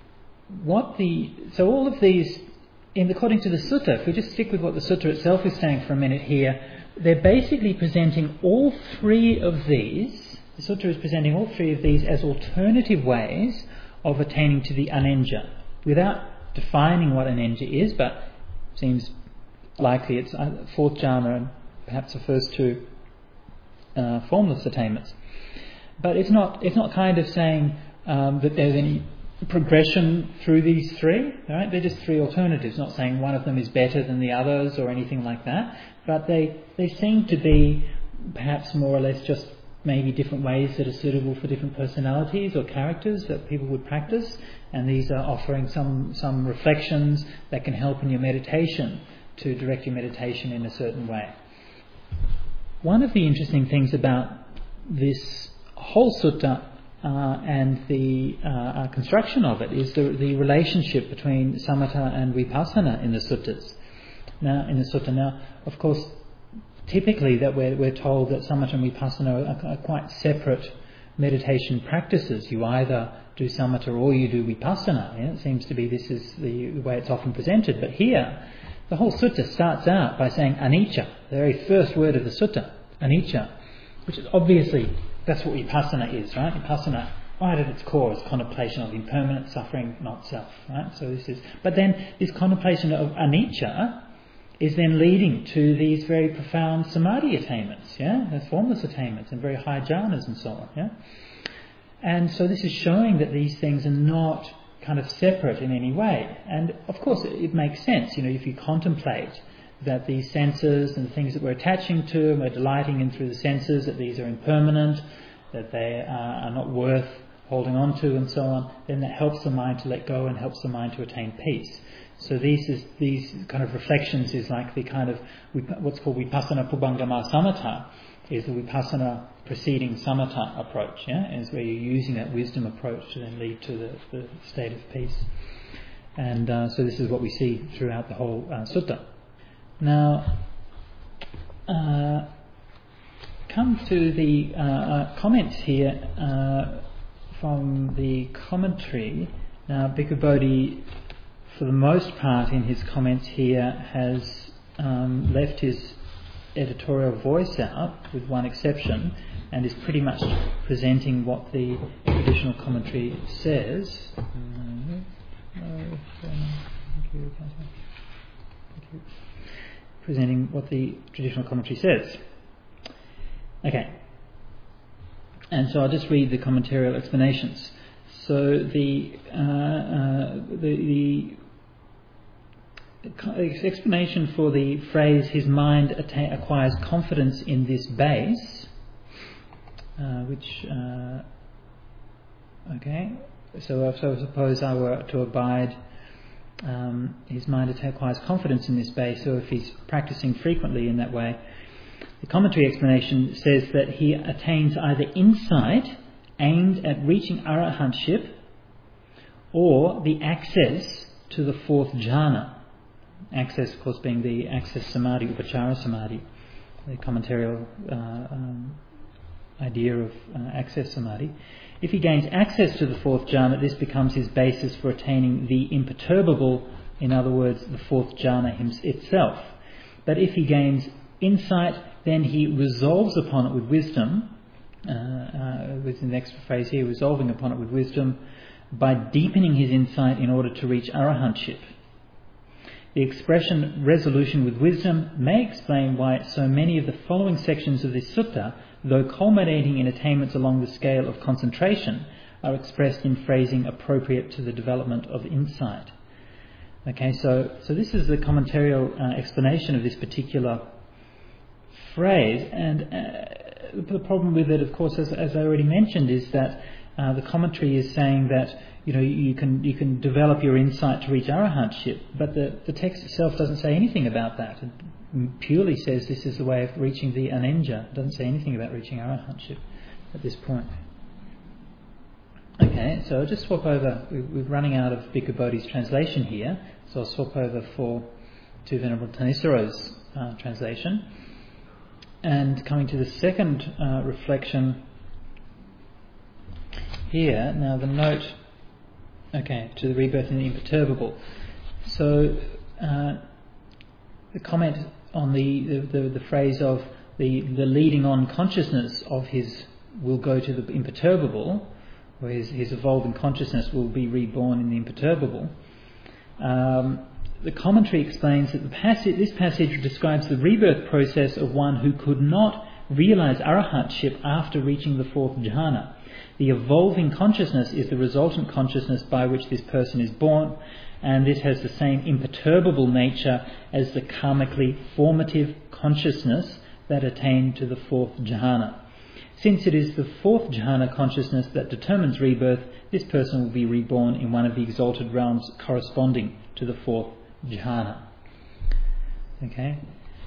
So all of these, according to the sutta, if we just stick with what the sutta itself is saying for a minute here, they're basically presenting all three of these. The sutta is presenting all three of these as alternative ways of attaining to the anenja, without defining what anenja is, but it seems likely it's fourth jhana and perhaps the first two formless attainments. But it's not kind of saying that there's any progression through these three, right? They're just three alternatives, not saying one of them is better than the others or anything like that, but they seem to be perhaps more or less just maybe different ways that are suitable for different personalities or characters that people would practice, and these are offering some reflections that can help in your meditation to direct your meditation in a certain way. One of the interesting things about this whole sutta and the construction of it is the relationship between samatha and vipassana in the suttas. Now, of course, typically that we're told that samatha and vipassana are quite separate meditation practices. You either do samatha or you do vipassana. Yeah? It seems to be this is the way it's often presented. But here, the whole sutta starts out by saying anicca, the very first word of the sutta, anicca, which is obviously, that's what vipassana is, right? Vipassana, right at its core, is contemplation of impermanent suffering, not self, right? But then this contemplation of anicca is then leading to these very profound samadhi attainments, yeah, the formless attainments and very high jhanas and so on, yeah. And so this is showing that these things are not kind of separate in any way. And of course, it makes sense, if you contemplate that these senses and the things that we're attaching to and we're delighting in through the senses, that these are impermanent, that they are not worth holding on to, and so on, then that helps the mind to let go and helps the mind to attain peace. So these kind of reflections is like the kind of what's called vipassana pubbangama samatha, is the vipassana preceding samatha approach, yeah, is where you're using that wisdom approach to then lead to the state of peace. And so this is what we see throughout the whole sutta. Now, come to the comments here from the commentary. Now, Bhikkhu Bodhi, for the most part in his comments here, has left his editorial voice out, with one exception, and is pretty much presenting what the traditional commentary says. presenting what the traditional commentary says. Okay. And so I'll just read the commentarial explanations. So the explanation for the phrase "his mind acquires confidence in this base," So suppose I were to abide, his mind acquires confidence in this base. So if he's practicing frequently in that way, the commentary explanation says that he attains either insight aimed at reaching arahantship or the access to the fourth jhana. Access, of course, being the access samadhi, upachara samadhi, the commentarial idea of access samadhi. If he gains access to the fourth jhana, this becomes his basis for attaining the imperturbable, in other words, the fourth jhana itself. But if he gains insight, then he resolves upon it with wisdom, with the next phrase here, resolving upon it with wisdom, by deepening his insight in order to reach arahantship. The expression resolution with wisdom may explain why so many of the following sections of this sutta, though culminating in attainments along the scale of concentration, are expressed in phrasing appropriate to the development of insight. Okay, so this is the commentarial explanation of this particular phrase, and the problem with it, of course, as I already mentioned, is that the commentary is saying that you can develop your insight to reach arahantship, but the text itself doesn't say anything about that. It purely says this is the way of reaching the anenja. It doesn't say anything about reaching arahantship at this point. Okay, so I'll just swap over. We're running out of Bhikkhu Bodhi's translation here, so I'll swap over to Venerable Thanissaro's translation. And coming to the second reflection here, now the note, to the rebirth in the imperturbable. So the comment on the phrase of the leading on consciousness of his will go to the imperturbable, or his evolving consciousness will be reborn in the imperturbable. The commentary explains that this passage describes the rebirth process of one who could not realize arahantship after reaching the fourth jhana. The evolving consciousness is the resultant consciousness by which this person is born, and this has the same imperturbable nature as the karmically formative consciousness that attained to the fourth jhana. Since it is the fourth jhana consciousness that determines rebirth, this person will be reborn in one of the exalted realms corresponding to the fourth jhana. Okay.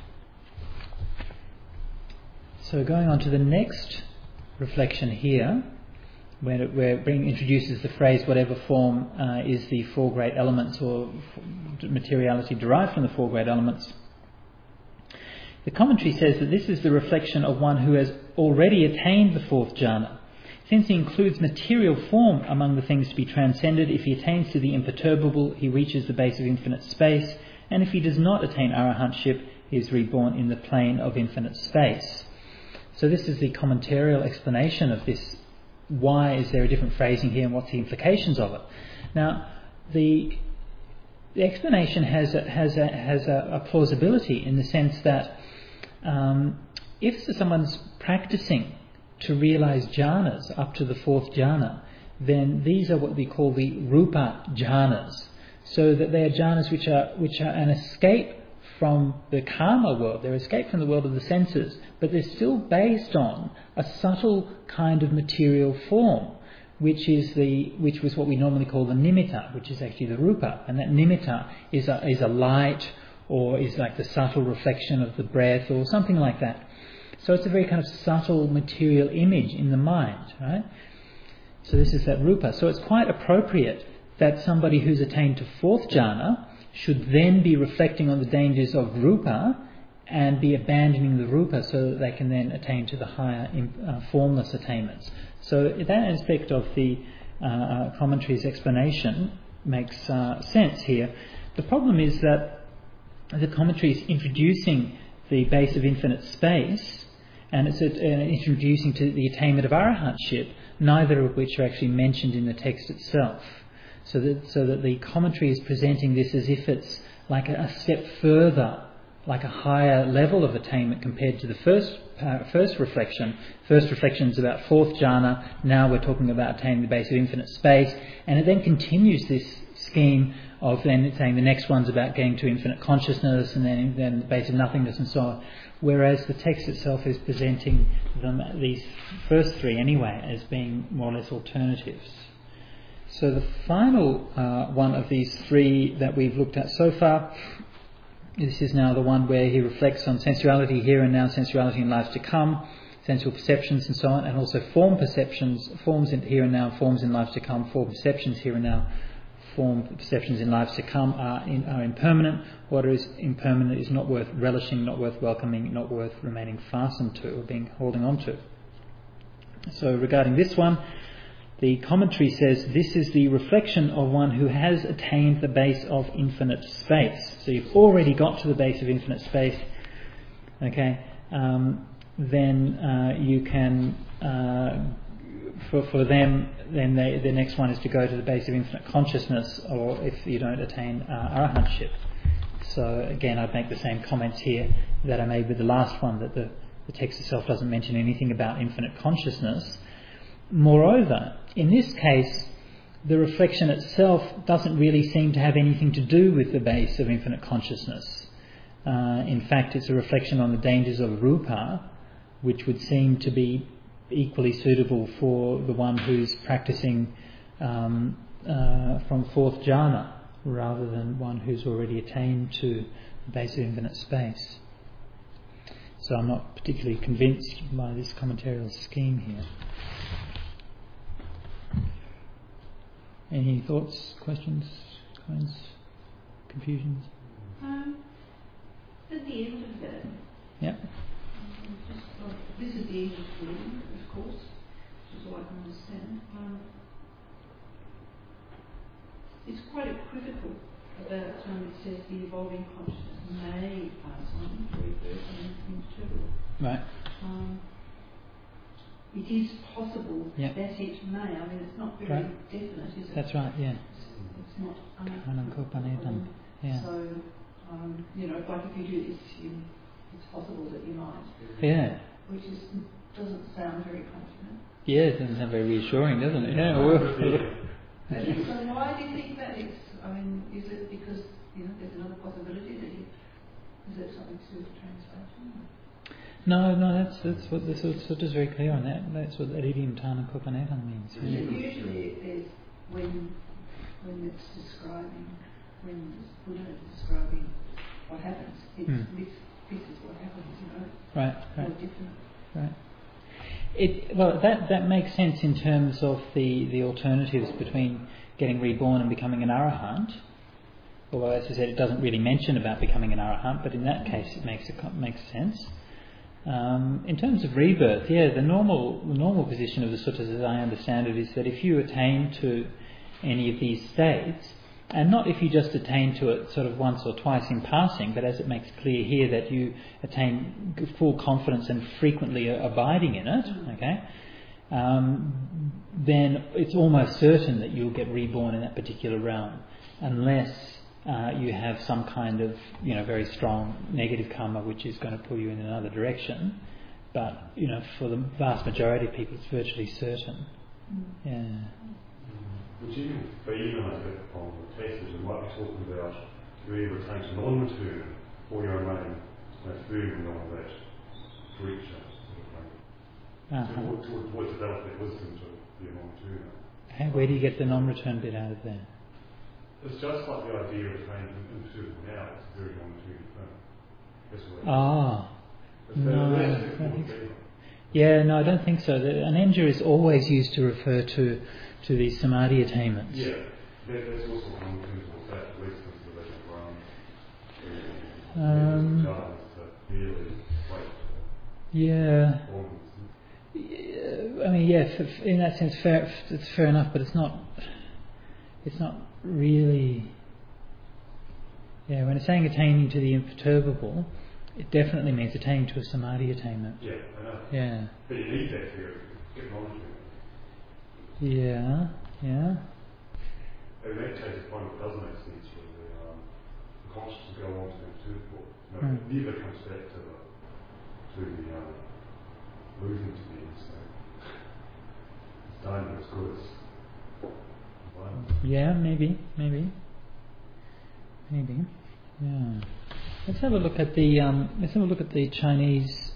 So going on to the next reflection here, where it introduces the phrase whatever form is the four great elements or materiality derived from the four great elements. The commentary says that this is the reflection of one who has already attained the fourth jhana. Since he includes material form among the things to be transcended, if he attains to the imperturbable, he reaches the base of infinite space, and if he does not attain arahantship, he is reborn in the plane of infinite space. So this is the commentarial explanation of this. Why is there a different phrasing here, and what's the implications of it? Now, the explanation has a plausibility in the sense that if someone's practicing to realize jhanas up to the fourth jhana, then these are what we call the rupa jhanas. So that they are jhanas which are an escape from the karma world. They're escape from the world of the senses, but they're still based on a subtle kind of material form, which was what we normally call the nimitta, which is actually the rupa. And that nimitta is a light, or is like the subtle reflection of the breath, or something like that. So it's a very kind of subtle material image in the mind, right? So this is that rupa. So it's quite appropriate that somebody who's attained to fourth jhana should then be reflecting on the dangers of rupa and be abandoning the rupa so that they can then attain to the higher formless attainments. So that aspect of the commentary's explanation makes sense here. The problem is that the commentary is introducing the base of infinite space, and it's introducing to the attainment of arahantship, neither of which are actually mentioned in the text itself. So that the commentary is presenting this as if it's like a step further like a higher level of attainment compared to the first reflection. First reflection is about fourth jhana. Now we're talking about attaining the base of infinite space, and it then continues this scheme of then saying the next one's about getting to infinite consciousness, and then the base of nothingness, and so on. Whereas the text itself is presenting them, these first three anyway, as being more or less alternatives. So the final one of these three that we've looked at so far, this is now the one where he reflects on sensuality here and now, sensuality in lives to come, sensual perceptions and so on, and also form perceptions, forms in here and now, forms in lives to come, form perceptions here and now, form perceptions in lives to come are impermanent. What is impermanent is not worth relishing, not worth welcoming, not worth remaining fastened to or holding on to. So regarding this one, the commentary says this is the reflection of one who has attained the base of infinite space. So you've already got to the base of infinite space, okay? Then you can, for them, then the next one is to go to the base of infinite consciousness, or if you don't attain arahantship. So again, I'd make the same comments here that I made with the last one, that the text itself doesn't mention anything about infinite consciousness. Moreover, in this case, the reflection itself doesn't really seem to have anything to do with the base of infinite consciousness. In fact, it's a reflection on the dangers of rupa, which would seem to be equally suitable for the one who's practicing from fourth jhana, rather than one who's already attained to the base of infinite space. So I'm not particularly convinced by this commentarial scheme here. Any thoughts, questions, comments, confusions? At the end of that, Yep. This is the end of the reading, of course, which is all I can understand. It's quite equivocal about it says the evolving consciousness may pass on to rebirth and imperturbable. Right. It is possible Yep. that it may. I mean, it's not very definite, is it? That's right, yeah. It's not Anankopanedam. Yeah. So, like if you do this, it's possible that you might. Yeah. Which doesn't sound very confident. Yeah, it doesn't sound very reassuring, doesn't it? Yeah. So why do you think that is? I mean, is it because there's another possibility that is it something to do with translation? No, that's what this is very clear on that. That's what idiom Tanakopanedam means. Yeah. Usually there's when it's describing, when the Buddha is describing what happens, it's this is what happens, Right. More different. Right. That makes sense in terms of the alternatives between getting reborn and becoming an arahant. Although, as I said, it doesn't really mention about becoming an arahant, but in that case it makes sense. In terms of rebirth, the normal position of the suttas, as I understand it, is that if you attain to any of these states, and not if you just attain to it sort of once or twice in passing, but as it makes clear here that you attain full confidence and frequently abiding in it, okay, then it's almost certain that you'll get reborn in that particular realm, unless you have some kind of very strong negative karma which is going to pull you in another direction. But for the vast majority of people, it's virtually certain. Yeah. Which even as on the cases we might be talking about, you either attain to non-return or your own moving on that creature towards develop that wisdom to be a non-returner. Where do you get the non-return bit out of there? It's just like the idea of attaining imperturbable now, it's a very non-returning thing. No, I don't think so. Anenja is always used to refer to these samadhi attainments. Yeah, that's also one in terms of that wisdom to in that sense, it's fair enough, but it's not really. Yeah, when it's saying attaining to the imperturbable, it definitely means attaining to a samadhi attainment. Yeah, I know. Yeah. But you need that to get knowledge of it. Yeah. In that case, it kind of does make sense for the consciousness go on to the imperturbable. Neither comes back to the movement again. So it's done, but it's good. Yeah, maybe. Yeah. Let's have a look at the Chinese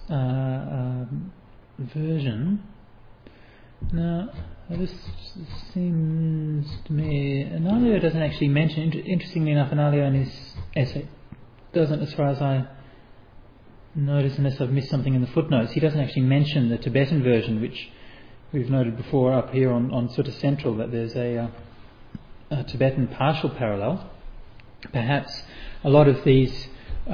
version. Now, this seems to me, Analayo doesn't actually mention. Interestingly enough, Analayo in his essay doesn't, as far as I notice, unless I've missed something in the footnotes, he doesn't actually mention the Tibetan version, which we've noted before up here on Sutta Central, that there's a Tibetan partial parallel. Perhaps a lot of these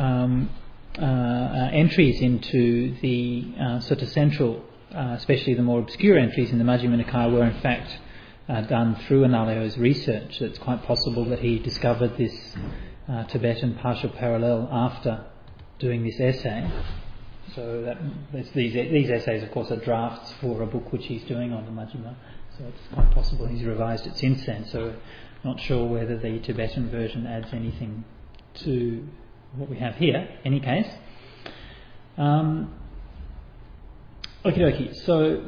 entries into the Sutta Central, especially the more obscure entries in the Majjhima Nikaya, were in fact done through Analayo's research. It's quite possible that he discovered this Tibetan partial parallel after doing this essay. So that these essays, of course, are drafts for a book which he's doing on the Majjhima. So it's quite possible he's revised it since then. So not sure whether the Tibetan version adds anything to what we have here. Any case. Okie. So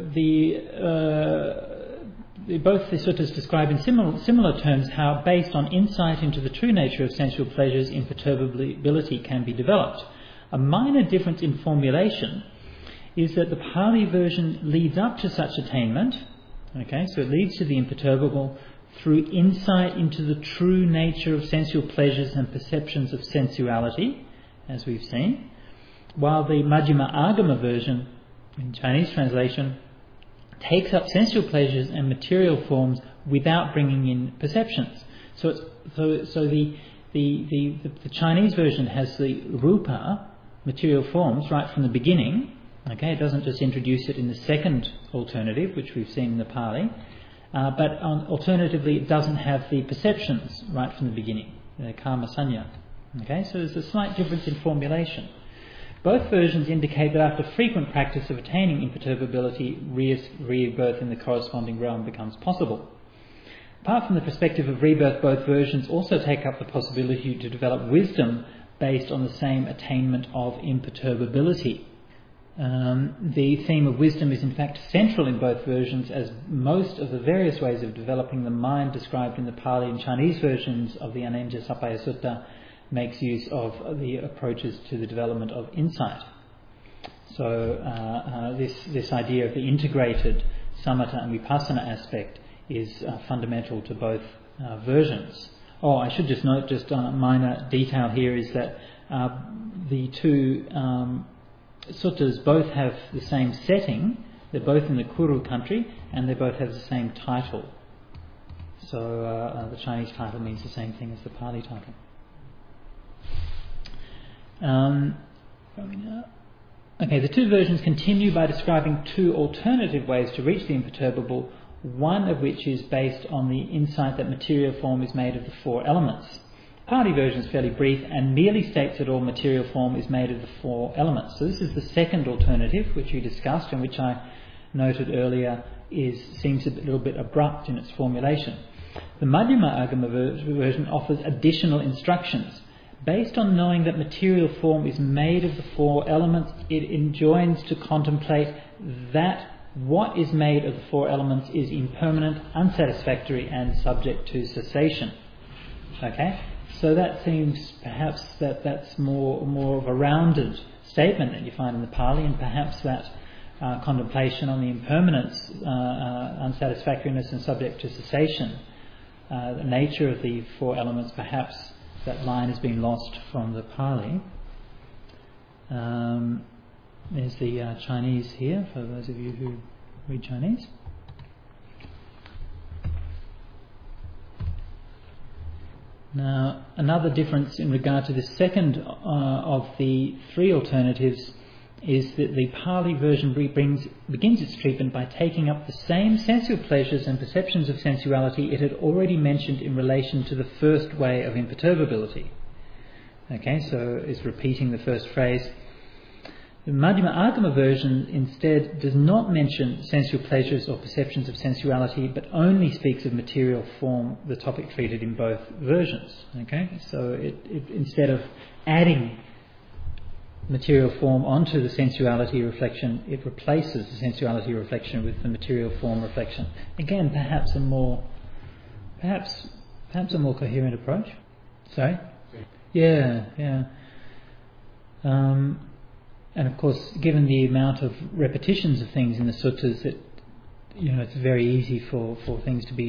both the suttas describe in similar terms how, based on insight into the true nature of sensual pleasures, imperturbability can be developed. A minor difference in formulation is that the Pali version leads up to such attainment. Okay, so it leads to the imperturbable through insight into the true nature of sensual pleasures and perceptions of sensuality, as we've seen, while the Majjhima Agama version, in Chinese translation, takes up sensual pleasures and material forms without bringing in perceptions. So the Chinese version has the rupa, material forms, right from the beginning. Okay, it doesn't just introduce it in the second alternative, which we've seen in the Pali, but alternatively it doesn't have the perceptions right from the beginning, the karma sanya. Okay, so there's a slight difference in formulation. Both versions indicate that after frequent practice of attaining imperturbability, rebirth in the corresponding realm becomes possible. Apart from the perspective of rebirth, both versions also take up the possibility to develop wisdom based on the same attainment of imperturbability. The theme of wisdom is in fact central in both versions, as most of the various ways of developing the mind described in the Pali and Chinese versions of the Anenja Sapaya Sutta makes use of the approaches to the development of insight. So this idea of the integrated samatha and vipassana aspect is fundamental to both versions. Oh, I should just note, just a minor detail here, is that the two suttas both have the same setting. They're both in the Kuru country, and they both have the same title. So the Chinese title means the same thing as the Pali title. Okay, the two versions continue by describing two alternative ways to reach the imperturbable, one of which is based on the insight that material form is made of the four elements. The Pali version is fairly brief and merely states that all material form is made of the four elements. So this is the second alternative, which we discussed and which I noted earlier seems a little bit abrupt in its formulation. The Majjhima Agama version offers additional instructions. Based on knowing that material form is made of the four elements, it enjoins to contemplate that what is made of the four elements is impermanent, unsatisfactory, and subject to cessation. Okay, so that seems perhaps that's more of a rounded statement that you find in the Pali, and perhaps that contemplation on the impermanence, unsatisfactoriness, and subject to cessation, the nature of the four elements, perhaps that line has been lost from the Pali. There's the Chinese here, for those of you who read Chinese. Now, another difference in regard to the second of the three alternatives is that the Pali version begins its treatment by taking up the same sensual pleasures and perceptions of sensuality it had already mentioned in relation to the first way of imperturbability. Okay, so it's repeating the first phrase. The Madhyama Agama version instead does not mention sensual pleasures or perceptions of sensuality, but only speaks of material form, the topic treated in both versions. Okay, so it instead of adding material form onto the sensuality reflection, it replaces the sensuality reflection with the material form reflection. Again, perhaps a more coherent approach. Sorry? Yeah. And of course, given the amount of repetitions of things in the suttas, it's very easy for things to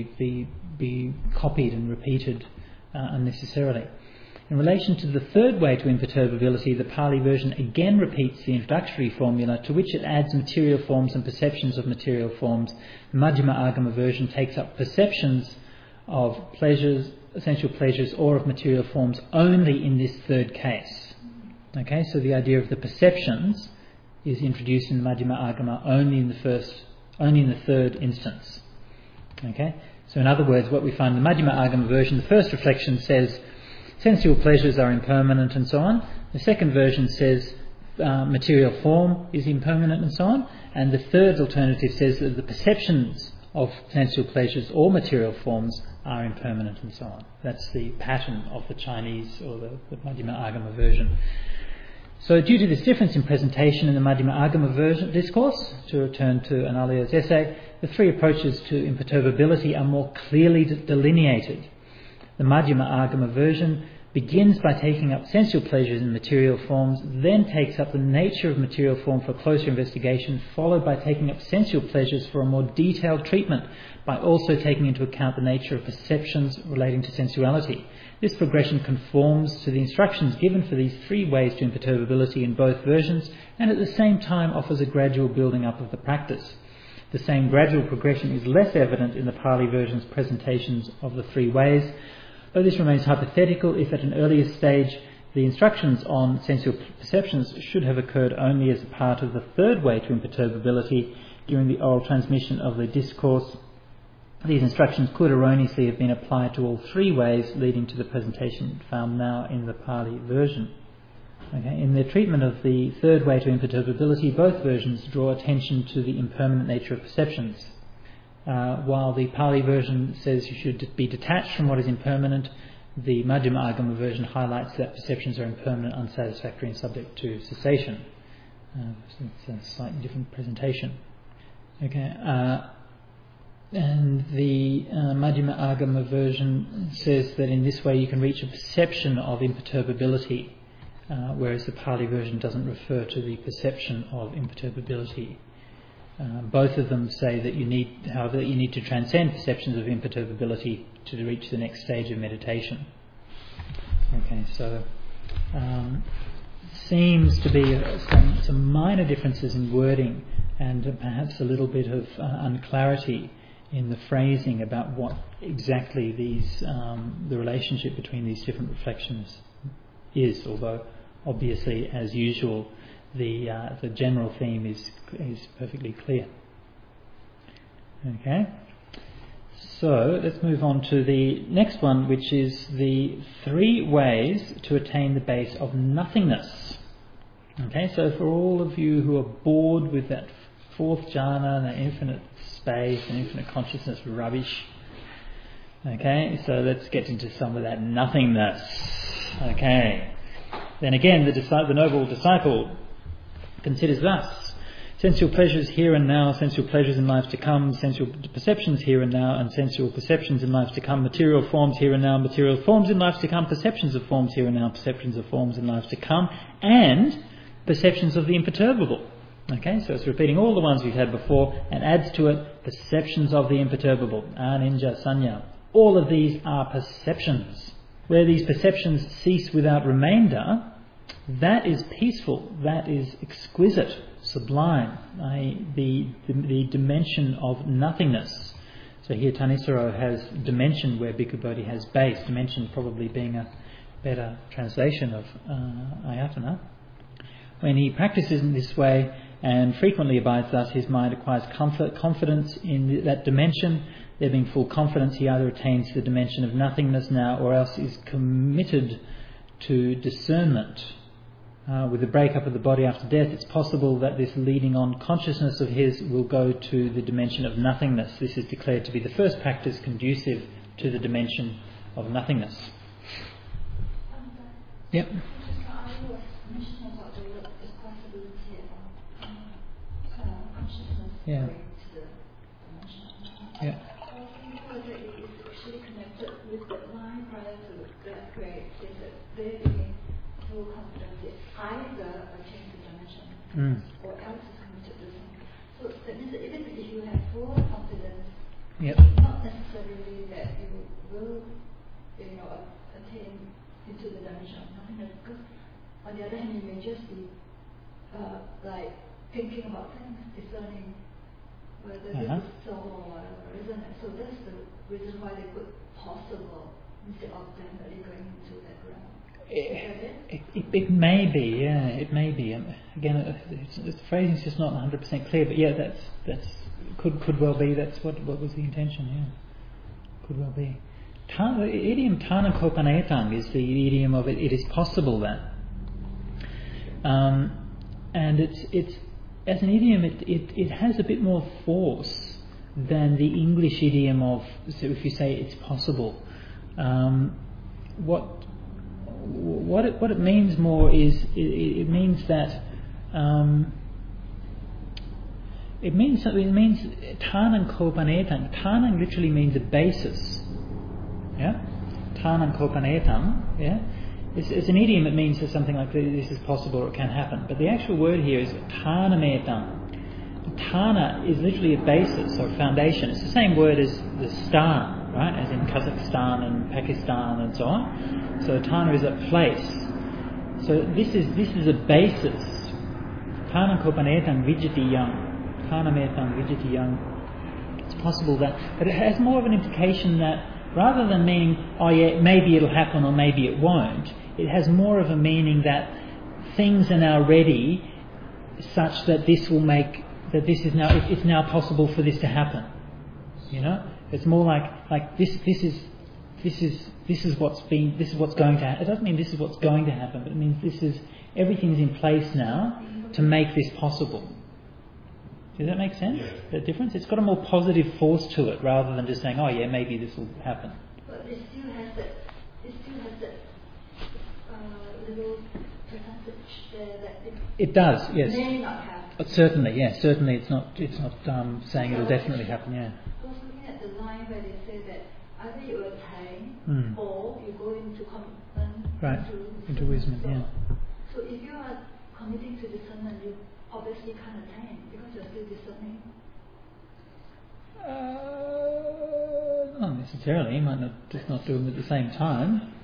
be copied and repeated unnecessarily. In relation to the third way to imperturbability, the Pali version again repeats the introductory formula, to which it adds material forms and perceptions of material forms. The Madhyama Agama version takes up perceptions of pleasures, essential pleasures, or of material forms only in this third case. Okay, so the idea of the perceptions is introduced in the Madhyama Agama only in the third instance. Okay, so in other words, what we find in the Madhyama Agama version, the first reflection says sensual pleasures are impermanent and so on. The second version says material form is impermanent and so on. And the third alternative says that the perceptions of sensual pleasures or material forms are impermanent and so on. That's the pattern of the Chinese or the Madhyama Agama version. So due to this difference in presentation in the Madhyama Agama version discourse, to return to Analaya's essay, the three approaches to imperturbability are more clearly delineated. The Madhyama Agama version begins by taking up sensual pleasures in material forms, then takes up the nature of material form for closer investigation, followed by taking up sensual pleasures for a more detailed treatment, by also taking into account the nature of perceptions relating to sensuality. This progression conforms to the instructions given for these three ways to imperturbability in both versions, and at the same time offers a gradual building up of the practice. The same gradual progression is less evident in the Pali version's presentations of the three ways, though this remains hypothetical if at an earlier stage the instructions on sensual perceptions should have occurred only as a part of the third way to imperturbability during the oral transmission of the discourse. These instructions could erroneously have been applied to all three ways, leading to the presentation found now in the Pali version. Okay. In their treatment of the third way to imperturbability, both versions draw attention to the impermanent nature of perceptions. While the Pali version says you should be detached from what is impermanent, the Madhyama Agama version highlights that perceptions are impermanent, unsatisfactory and subject to cessation. So it's a slightly different presentation. Okay. And the Madhyama Agama version says that in this way you can reach a perception of imperturbability, whereas the Pali version doesn't refer to the perception of imperturbability. Both of them say that you need to transcend perceptions of imperturbability to reach the next stage of meditation. Okay, so seems to be some minor differences in wording and perhaps a little bit of unclarity in the phrasing about what exactly the relationship between these different reflections is, although obviously, as usual, the general theme is perfectly clear. Okay, so let's move on to the next one, which is the three ways to attain the base of nothingness. Okay, so for all of you who are bored with that fourth jhana, that infinite space and infinite consciousness rubbish, okay, so let's get into some of that nothingness. Okay, then again the noble disciple considers thus: sensual pleasures here and now, sensual pleasures in life to come, sensual perceptions here and now, and sensual perceptions in life to come, material forms here and now, material forms in life to come, perceptions of forms here and now, perceptions of forms in life to come, and perceptions of the imperturbable. Okay, so it's repeating all the ones we've had before and adds to it perceptions of the imperturbable. Aninja Sanya. All of these are perceptions. Where these perceptions cease without remainder, that is peaceful, that is exquisite, sublime, the dimension of nothingness. So here Thanissaro has dimension where Bhikkhu Bodhi has base, dimension probably being a better translation of ayatana. When he practices in this way and frequently abides thus, his mind acquires confidence in that dimension. There being full confidence, he either attains the dimension of nothingness now or else is committed to discernment. with the breakup of the body after death, it's possible that this leading on consciousness of his will go to the dimension of nothingness. This is declared to be the first practice conducive to the dimension of nothingness. Yep. Yeah. Yeah. With the line prior to that grade, is that they became full confidence is either a change the dimension or else is committed to something. So that means that even if you have full confidence, not necessarily that you will, attain into the dimension of nothingness. Because on the other hand, you may just be like thinking about things, discerning whether this is so or whatever, isn't it? So that's the reason why they put possible instead of definitely going into that realm. It may be, yeah, it may be. Again, the phrasing is just not 100% clear, but yeah, that's could well be. That's what was the intention. Yeah, could well be. The idiom "tana kopanetang" is the idiom of it is possible that, and it's as an idiom it has a bit more force than the English idiom of, so if you say it's possible. What it means more is it means that it means tanang kopanetang. Tanang literally means a basis. Yeah, tanang kopanetang. Yeah, it's an idiom. It means something like this is possible or it can happen. But the actual word here is tanametang. Tana is literally a basis or foundation. It's the same word as the stan, right? As in Kazakhstan and Pakistan and so on. So Tana is a place. So this is a basis. Tana kopanetang vijiti yang. Tana metang vijiti yang. It's possible that, but it has more of an implication that rather than meaning, oh yeah, maybe it'll happen or maybe it won't, it has more of a meaning that things are now ready such that this will make that this is now it's now possible for this to happen. It's more like this is what's going to happen. It doesn't mean this is what's going to happen, but it means everything's in place now to make this possible. Does that make sense? The difference? It's got a more positive force to it rather than just saying, oh yeah, maybe this will happen. But it still has that little percentage there that it does, yes. May not happen. Certainly, yeah. Certainly, it's not saying it'll definitely happen. Yeah. I was looking at the line where they say that either you attain or you go into commitment. Right. Into wisdom. Yeah. So if you are committing to discernment, you obviously can't attain because you're still discerning. Not necessarily. You might just not do them at the same time.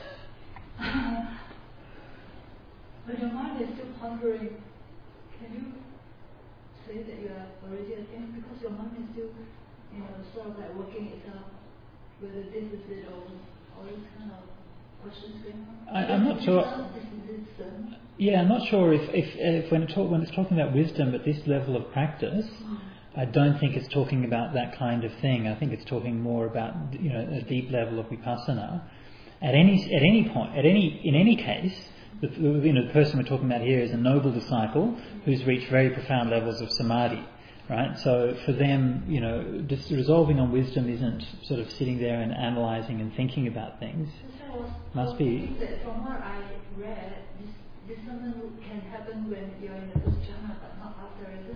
But your mind is still pondering. Can you say that you are already attained? Because your mind is still, sort of like working itself, whether this is it or all these kind of questions going on. I'm not sure. Yeah, I'm not sure if when it's talking about wisdom at this level of practice, I don't think it's talking about that kind of thing. I think it's talking more about a deep level of vipassana. At any point, in any case. The person we're talking about here is a noble disciple who's reached very profound levels of samadhi, right? So for them, just resolving on wisdom isn't sort of sitting there and analysing and thinking about things. Must be. From what I read, discernment can happen when you're in the first jhana, but not after, isn't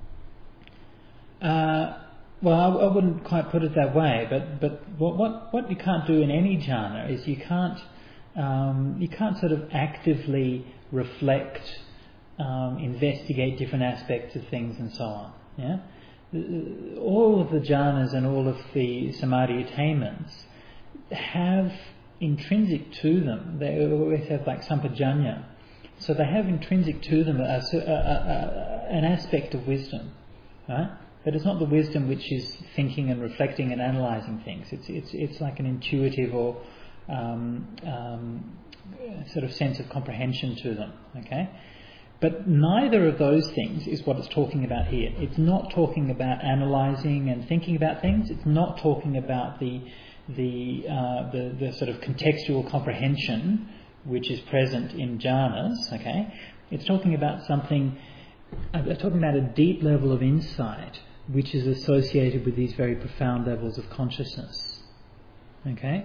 it? Well, I wouldn't quite put it that way, but what you can't do in any jhana is you can't sort of actively reflect, investigate different aspects of things and so on. Yeah, all of the jhanas and all of the samadhi attainments have intrinsic to them. They always have like sampajanya, so they have intrinsic to them an aspect of wisdom, right? But it's not the wisdom which is thinking and reflecting and analysing things. It's like an intuitive or sort of sense of comprehension to them. Okay, but neither of those things is what it's talking about here. It's not talking about analysing and thinking about things. It's not talking about the sort of contextual comprehension which is present in jhanas, okay, it's talking about something, talking about a deep level of insight which is associated with these very profound levels of consciousness. Okay?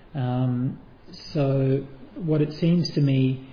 So what it seems to me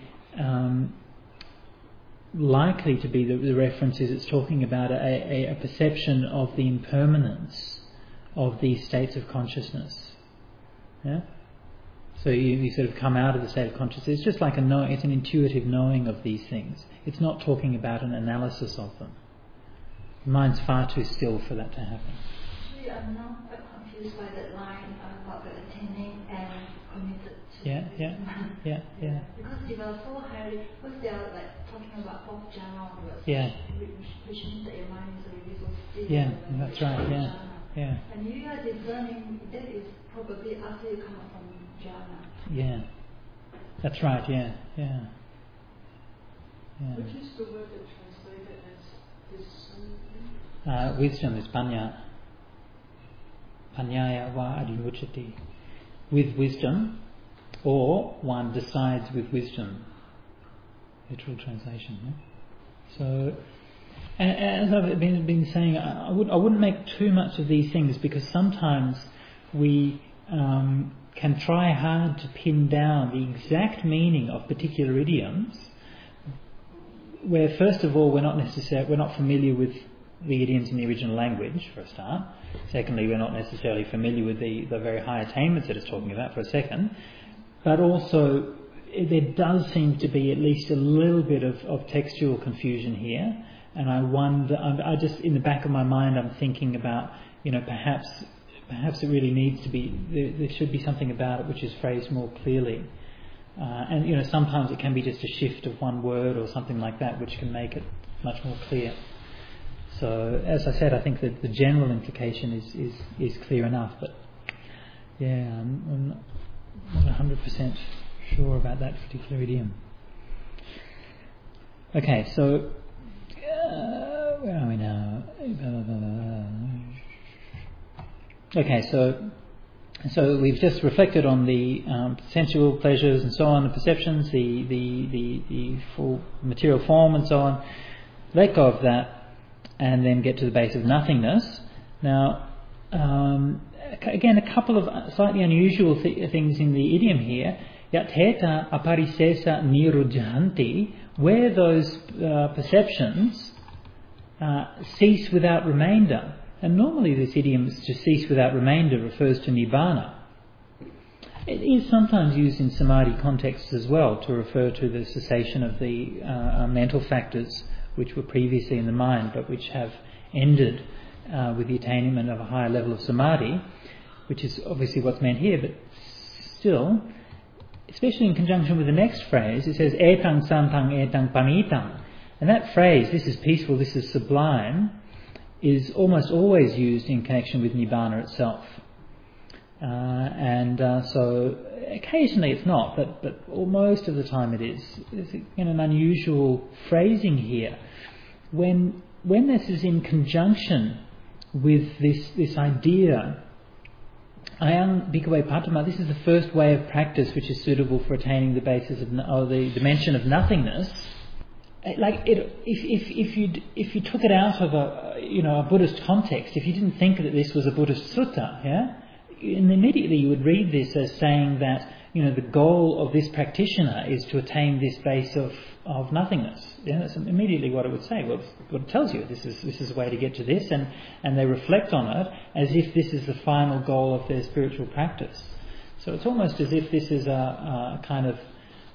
likely to be the reference is it's talking about a perception of the impermanence of these states of consciousness. Yeah? So you sort of come out of the state of consciousness. It's just like it's an intuitive knowing of these things. It's not talking about an analysis of them. The mind's far too still for that to happen. Actually, I'm now quite confused by that line about the attaining and committed to. Yeah. Because if I was so highly, because they are like talking about fourth jhana onwards, which means that your mind is already so still. Yeah, that's right. Yeah. And you are discerning, that is probably after you come up from jhana. Yeah, that's right. Yeah. Which is the word that translated as discerning? Wisdom is panya. Panyaya va adimuchati. With wisdom, or one decides with wisdom. Literal translation. Yeah? So, as I've been saying, I wouldn't make too much of these things, because sometimes we can try hard to pin down the exact meaning of particular idioms, where first of all we're not familiar with the idioms in the original language, for a start. Secondly, we're not necessarily familiar with the very high attainments that it's talking about, for a second. But also, there does seem to be at least a little bit of textual confusion here. And I wonder, I just, in the back of my mind, I'm thinking about, perhaps it really needs to be, there should be something about it which is phrased more clearly. And sometimes it can be just a shift of one word or something like that, which can make it much more clear. So, as I said, I think that the general implication is clear enough, but I'm not 100% sure about that particular idiom. Okay, so where are we now? Okay, so we've just reflected on the sensual pleasures and so on, the perceptions, the full material form and so on. Let go of that, and then get to the base of nothingness. Now, again, a couple of slightly unusual things in the idiom here. Yatheta aparisesa nirujhanti, where those perceptions cease without remainder. And normally this idiom, to cease without remainder, refers to nibbana. It is sometimes used in samadhi contexts as well, to refer to the cessation of the mental factors which were previously in the mind but which have ended with the attainment of a higher level of samadhi, which is obviously what's meant here. But still, especially in conjunction with the next phrase, it says etang santang etang pamitang, and that phrase, this is peaceful, this is sublime, is almost always used in connection with nibbana itself. So occasionally it's not, but most of the time it is. There's an unusual phrasing here. When this is in conjunction with this idea, ayang bhikkhave patama, this is the first way of practice which is suitable for attaining the basis of, or the dimension of nothingness. Like if you took it out of a Buddhist context, if you didn't think that this was a Buddhist sutta, and immediately you would read this as saying that the goal of this practitioner is to attain this base of nothingness. That's immediately what it would say. Well, what it tells you, this is a way to get to this, and they reflect on it as if this is the final goal of their spiritual practice. So it's almost as if this is a kind of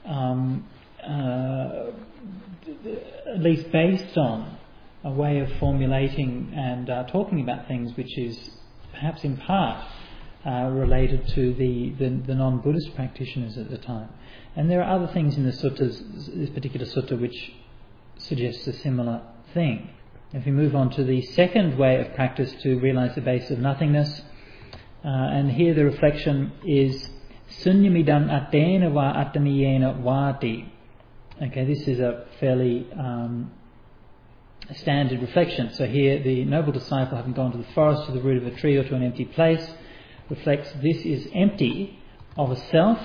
at least based on a way of formulating and talking about things which is perhaps in part related to the non-Buddhist practitioners at the time. And there are other things in the suttas, this particular sutta, which suggests a similar thing. If we move on to the second way of practice to realise the base of nothingness, and here the reflection is sunyamidam attena va attaniyena vati. Okay, this is a fairly standard reflection. So here the noble disciple, having gone to the forest, to the root of a tree, or to an empty place, reflects this is empty of a self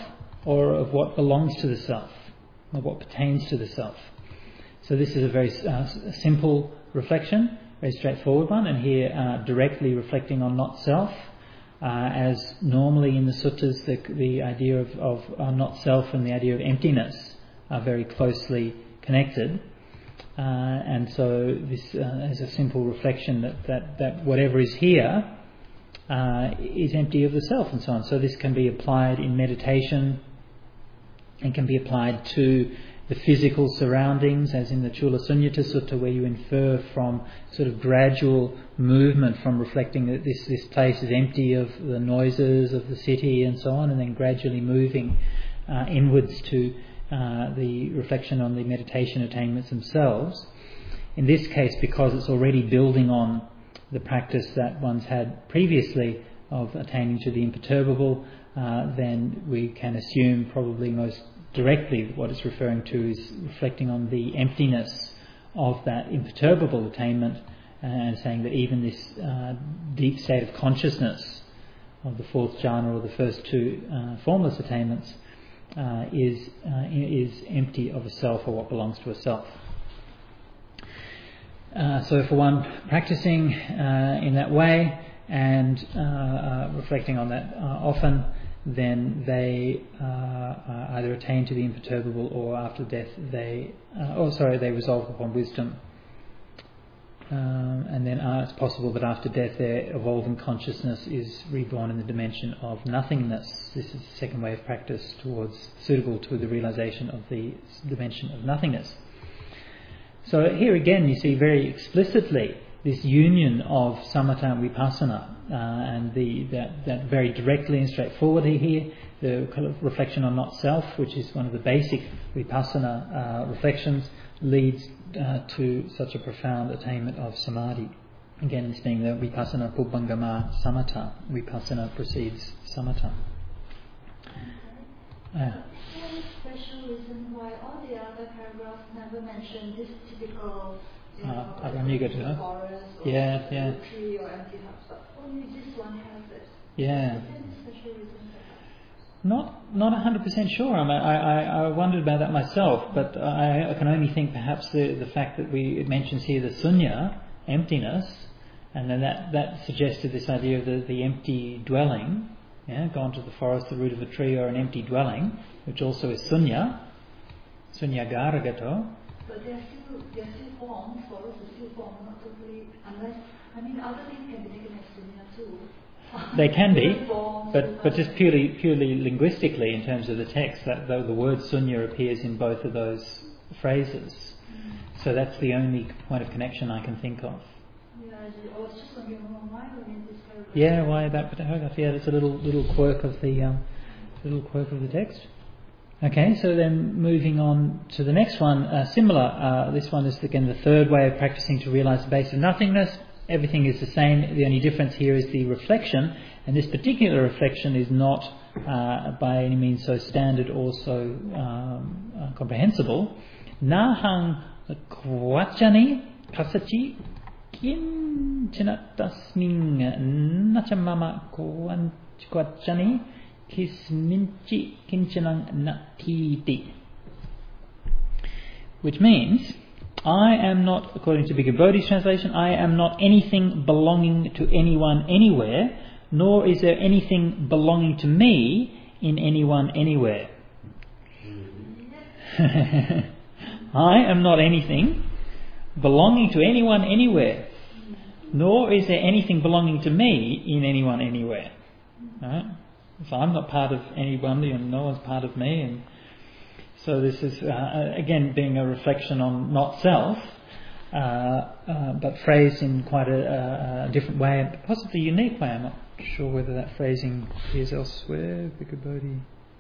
or of what belongs to the self, or what pertains to the self. So this is a very simple reflection, very straightforward one, and here directly reflecting on not self. As normally in the suttas, the idea of not self and the idea of emptiness are very closely connected. And so this is a simple reflection that whatever is here is empty of the self and so on. So this can be applied in meditation and can be applied to the physical surroundings, as in the Chula Sunyata Sutta, where you infer from sort of gradual movement from reflecting that this place is empty of the noises of the city and so on, and then gradually moving inwards to the reflection on the meditation attainments themselves. In this case, because it's already building on the practice that one's had previously of attaining to the imperturbable, then we can assume probably most directly what it's referring to is reflecting on the emptiness of that imperturbable attainment, and saying that even this deep state of consciousness of the fourth jhana or the first two formless attainments is empty of a self or what belongs to a self. So for one practicing in that way and reflecting on that often, then they either attain to the imperturbable, or after death they resolve upon wisdom. And then it's possible that after death their evolving consciousness is reborn in the dimension of nothingness. This is the second way of practice suitable to the realization of the dimension of nothingness. So here again you see very explicitly this union of samatha and vipassana, and that very directly and straightforwardly here, the kind of reflection on not self, which is one of the basic vipassana reflections, leads to such a profound attainment of samadhi. Again, this being the vipassana pubbangama samatha. Vipassana precedes samatha. Special reason why all the other paragraphs never mention this typical forest or tree or empty house, but only this one has it. Yeah. Is there any special reason for that? Not 100% sure. I wondered about that myself, but I can only think perhaps the fact that it mentions here the sunya, emptiness, and then that suggested this idea of the empty dwelling. Yeah, gone to the forest, the root of a tree, or an empty dwelling, which also is sunya garagato. But there are still forms, forest is still form, not totally, unless, other things can be taken as sunya too. They can be, but just purely linguistically in terms of the text, that the word sunya appears in both of those phrases. So that's the only point of connection I can think of. I was just wondering why in this paragraph. Yeah, why that paragraph? Yeah, it's a little quirk of the text. Okay, so then moving on to the next one, similar. This one is again the third way of practicing to realize the base of nothingness. Everything is the same. The only difference here is the reflection, and this particular reflection is not by any means so standard or so comprehensible. Nahang kvachani kasachi kinchana tasming nachamama kvachani kisminchi kinchanang natiti. Which means, I am not, according to Bhikkhu Bodhi's translation, I am not anything belonging to anyone anywhere, nor is there anything belonging to me in anyone anywhere. I am not anything belonging to anyone anywhere, nor is there anything belonging to me in anyone anywhere. Right? So I'm not part of anyone, and no one's part of me, and so this is, again, being a reflection on not self, but phrased in quite a different way, possibly a unique way. I'm not sure whether that phrasing appears elsewhere. Bhikkhu Bodhi.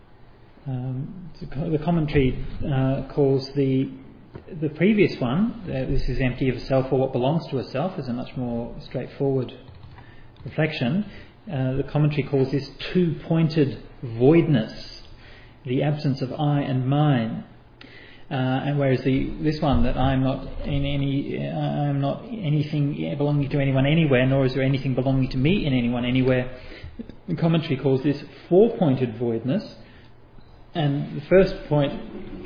The commentary calls the previous one, this is empty of self or what belongs to a self, is a much more straightforward reflection. The commentary calls this two-pointed voidness, the absence of I and mine, and whereas this one, that I am not anything belonging to anyone anywhere, nor is there anything belonging to me in anyone anywhere. The commentary calls this four-pointed voidness, And the first point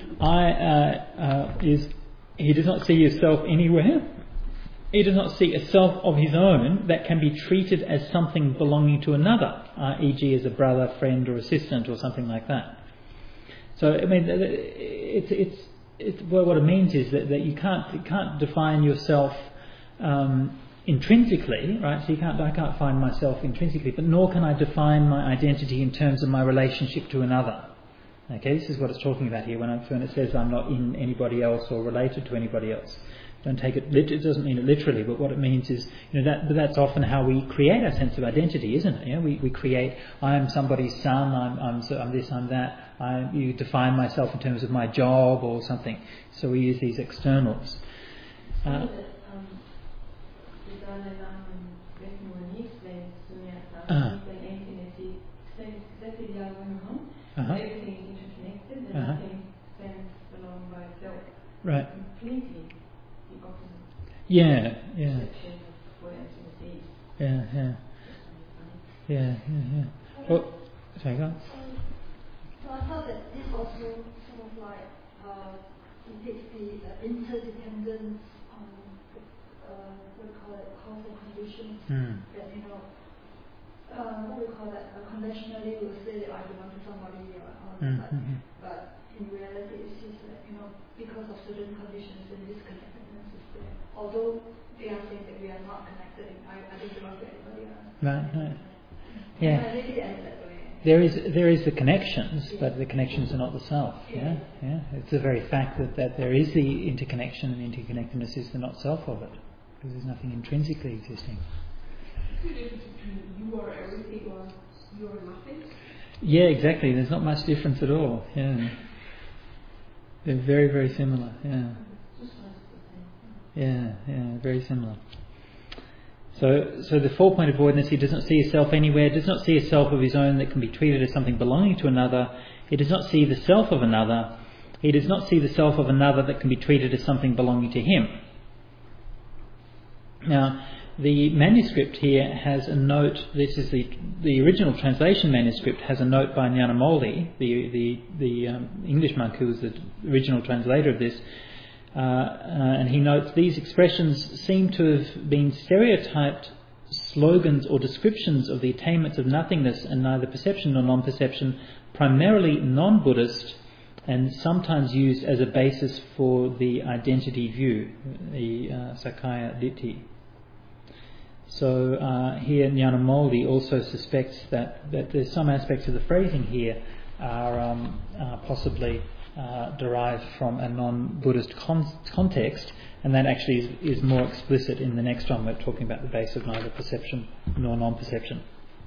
is he does not see a self anywhere. He does not see a self of his own that can be treated as something belonging to another, e.g. as a brother, friend or assistant or something like that. So, I mean, what it means is that you can't define yourself intrinsically, right? So I can't find myself intrinsically, but nor can I define my identity in terms of my relationship to another. Okay, this is what it's talking about here when it says I'm not in anybody else or related to anybody else. Don't take it. It doesn't mean it literally, but what it means is, that's often how we create our sense of identity, isn't it? We create. I am somebody's son. I'm this. I'm that. You define myself in terms of my job or something. So we use these externals. Everything is interconnected and nothing stands alone by itself. Right. Completely the opposite. Yeah. Perception of what else you see. Yeah. Oh, sorry, go on. So I thought that this also sort of like depicts the interdependence on what we call it, cause and conditions. That what we call that, conventionally we'll say that I belong to somebody or but in reality it's just that, because of certain conditions and disconnectedness is there. Although they are saying that we are not connected, I don't belong to anybody else. Right. Yeah. I really end that way. There is the connections, but the connections are not the self. Yeah. It's the very fact that there is the interconnection and interconnectedness is the not self of it, because there's nothing intrinsically existing. The difference between you are everything or you are nothing? Yeah, exactly. There's not much difference at all. Yeah. They're very, very similar. Yeah. Yeah, very similar. So the 4-point avoidance, he does not see a self anywhere, does not see a self of his own that can be treated as something belonging to another. He does not see the self of another. He does not see the self of another that can be treated as something belonging to him. Now, the manuscript here has a note. This is the original translation manuscript has a note by Nyanamoli, the English monk who was the original translator of this, and he notes these expressions seem to have been stereotyped slogans or descriptions of the attainments of nothingness and neither perception nor non-perception, primarily non-Buddhist, and sometimes used as a basis for the identity view, the Sakkaya Ditthi. So here Nyanamoldi also suspects that there's some aspects of the phrasing here are possibly derived from a non-Buddhist context, and that actually is more explicit in the next one. We're talking about the base of neither perception nor non-perception.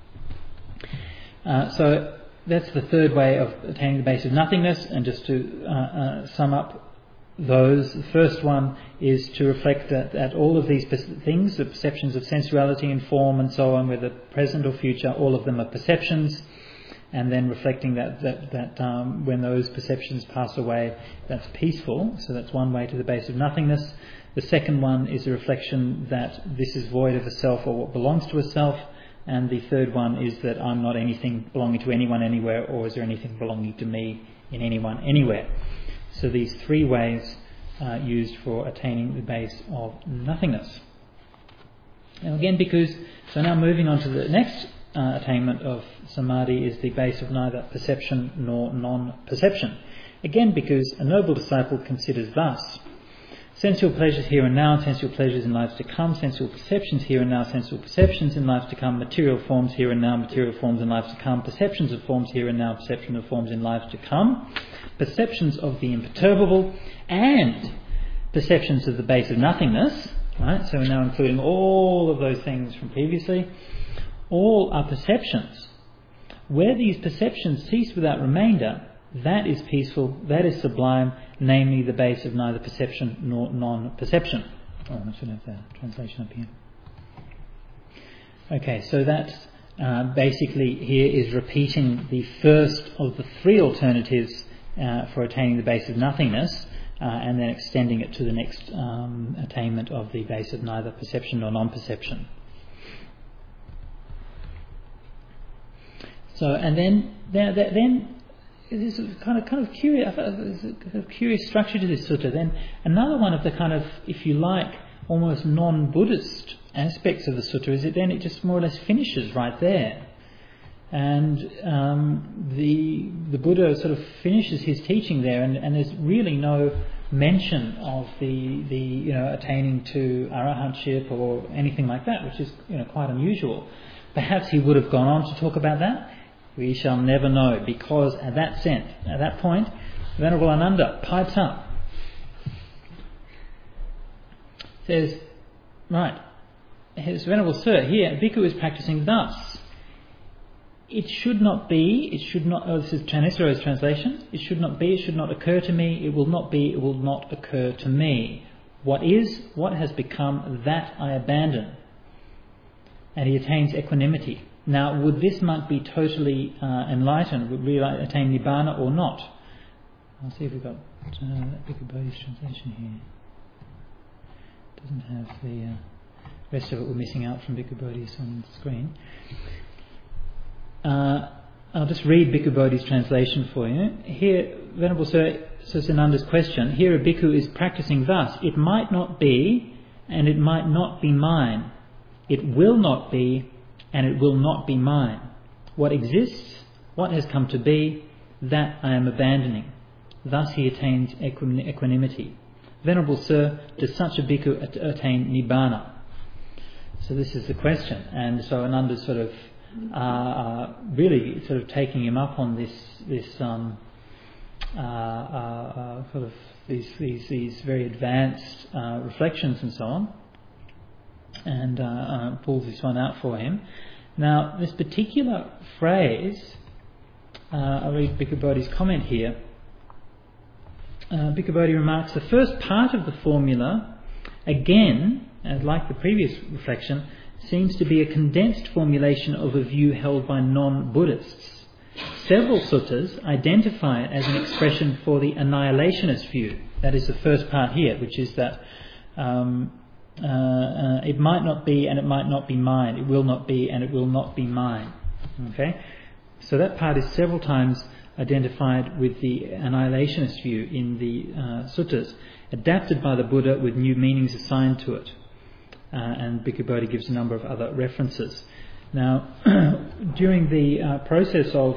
So that's the third way of attaining the base of nothingness, and just to sum up those, the first one is to reflect that all of these things, the perceptions of sensuality and form and so on, whether present or future, all of them are perceptions, and then reflecting that when those perceptions pass away, that's peaceful. So that's one way to the base of nothingness. The second one is a reflection that this is void of a self or what belongs to a self, and the third one is that I'm not anything belonging to anyone anywhere, or is there anything belonging to me in anyone anywhere. So these three ways are used for attaining the base of nothingness. Now again, now moving on to the next attainment of samadhi is the base of neither perception nor non-perception. Again, because a noble disciple considers thus: sensual pleasures here and now, sensual pleasures in lives to come, sensual perceptions here and now, sensual perceptions in lives to come, material forms here and now, material forms in lives to come, perceptions of forms here and now, perception of forms in lives to come, perceptions of the imperturbable, and perceptions of the base of nothingness. Right? So we're now including all of those things from previously. All are perceptions. Where these perceptions cease without remainder, that is peaceful, that is sublime, namely the base of neither perception nor non-perception. Oh, I should have the translation up here. Okay, so that's basically here is repeating the first of the three alternatives for attaining the base of nothingness, and then extending it to the next attainment of the base of neither perception nor non-perception. So, and then there's a kind of curious, there's a curious structure to this sutta. Then another one of the kind of, if you like, almost non-Buddhist aspects of the sutta is that then it just more or less finishes right there, and the Buddha sort of finishes his teaching there, and there's really no mention of the attaining to arahantship or anything like that, which is quite unusual. Perhaps he would have gone on to talk about that. We shall never know, because at that point, Venerable Ananda pipes up. Says, right, here's Venerable Sir, here, a bhikkhu is practicing thus. This is Thanissaro translation. It should not be, it should not occur to me, it will not be, it will not occur to me. What is, what has become, that I abandon. And he attains equanimity. Now, would this monk be totally enlightened? Would really attain Nibbana or not? I'll see if we've got Bhikkhu Bodhi's translation here. Doesn't have the rest of it. We're missing out from Bhikkhu Bodhi's on the screen. I'll just read Bhikkhu Bodhi's translation for you. Here, Venerable Sir, Sananda's question. Here a bhikkhu is practicing thus. It might not be, and it might not be mine. It will not be, and it will not be mine. What exists, what has come to be, that I am abandoning. Thus he attains equanimity. Venerable Sir, does such a bhikkhu attain Nibbana? So this is the question. And so Ananda's sort of really sort of taking him up on this sort of these very advanced reflections and so on, and pulls this one out for him. Now, this particular phrase, I'll read Bhikkhu Bodhi's comment here. Bhikkhu Bodhi remarks, the first part of the formula, again, like the previous reflection, seems to be a condensed formulation of a view held by non-Buddhists. Several suttas identify it as an expression for the annihilationist view. That is the first part here, which is that it might not be and it might not be mine. It will not be and it will not be mine. Okay? So that part is several times identified with the annihilationist view in the suttas, adapted by the Buddha with new meanings assigned to it. And Bhikkhu Bodhi gives a number of other references. Now, during the process of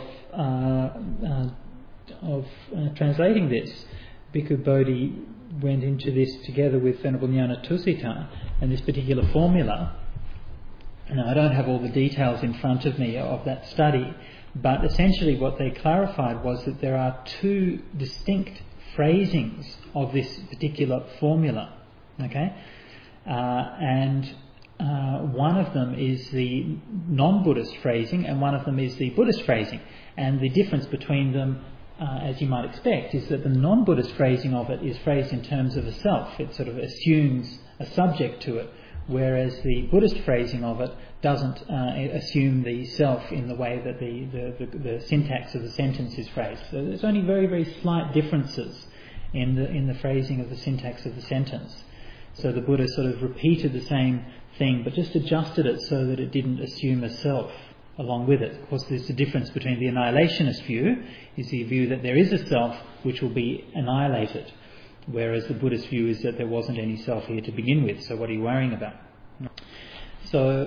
translating this, Bhikkhu Bodhi went into this together with Venerable Jnana Tusita and this particular formula. Now, I don't have all the details in front of me of that study, but essentially what they clarified was that there are two distinct phrasings of this particular formula. Okay? And one of them is the non-Buddhist phrasing and one of them is the Buddhist phrasing. And the difference between them, as you might expect, is that the non-Buddhist phrasing of it is phrased in terms of a self. It sort of assumes a subject to it, whereas the Buddhist phrasing of it doesn't assume the self in the way that the syntax of the sentence is phrased. So there's only very, very slight differences in the phrasing of the syntax of the sentence. So the Buddha sort of repeated the same thing, but just adjusted it so that it didn't assume a self along with it. Of course, there's a difference between the annihilationist view, is the view that there is a self which will be annihilated, whereas the Buddhist view is that there wasn't any self here to begin with, so what are you worrying about? So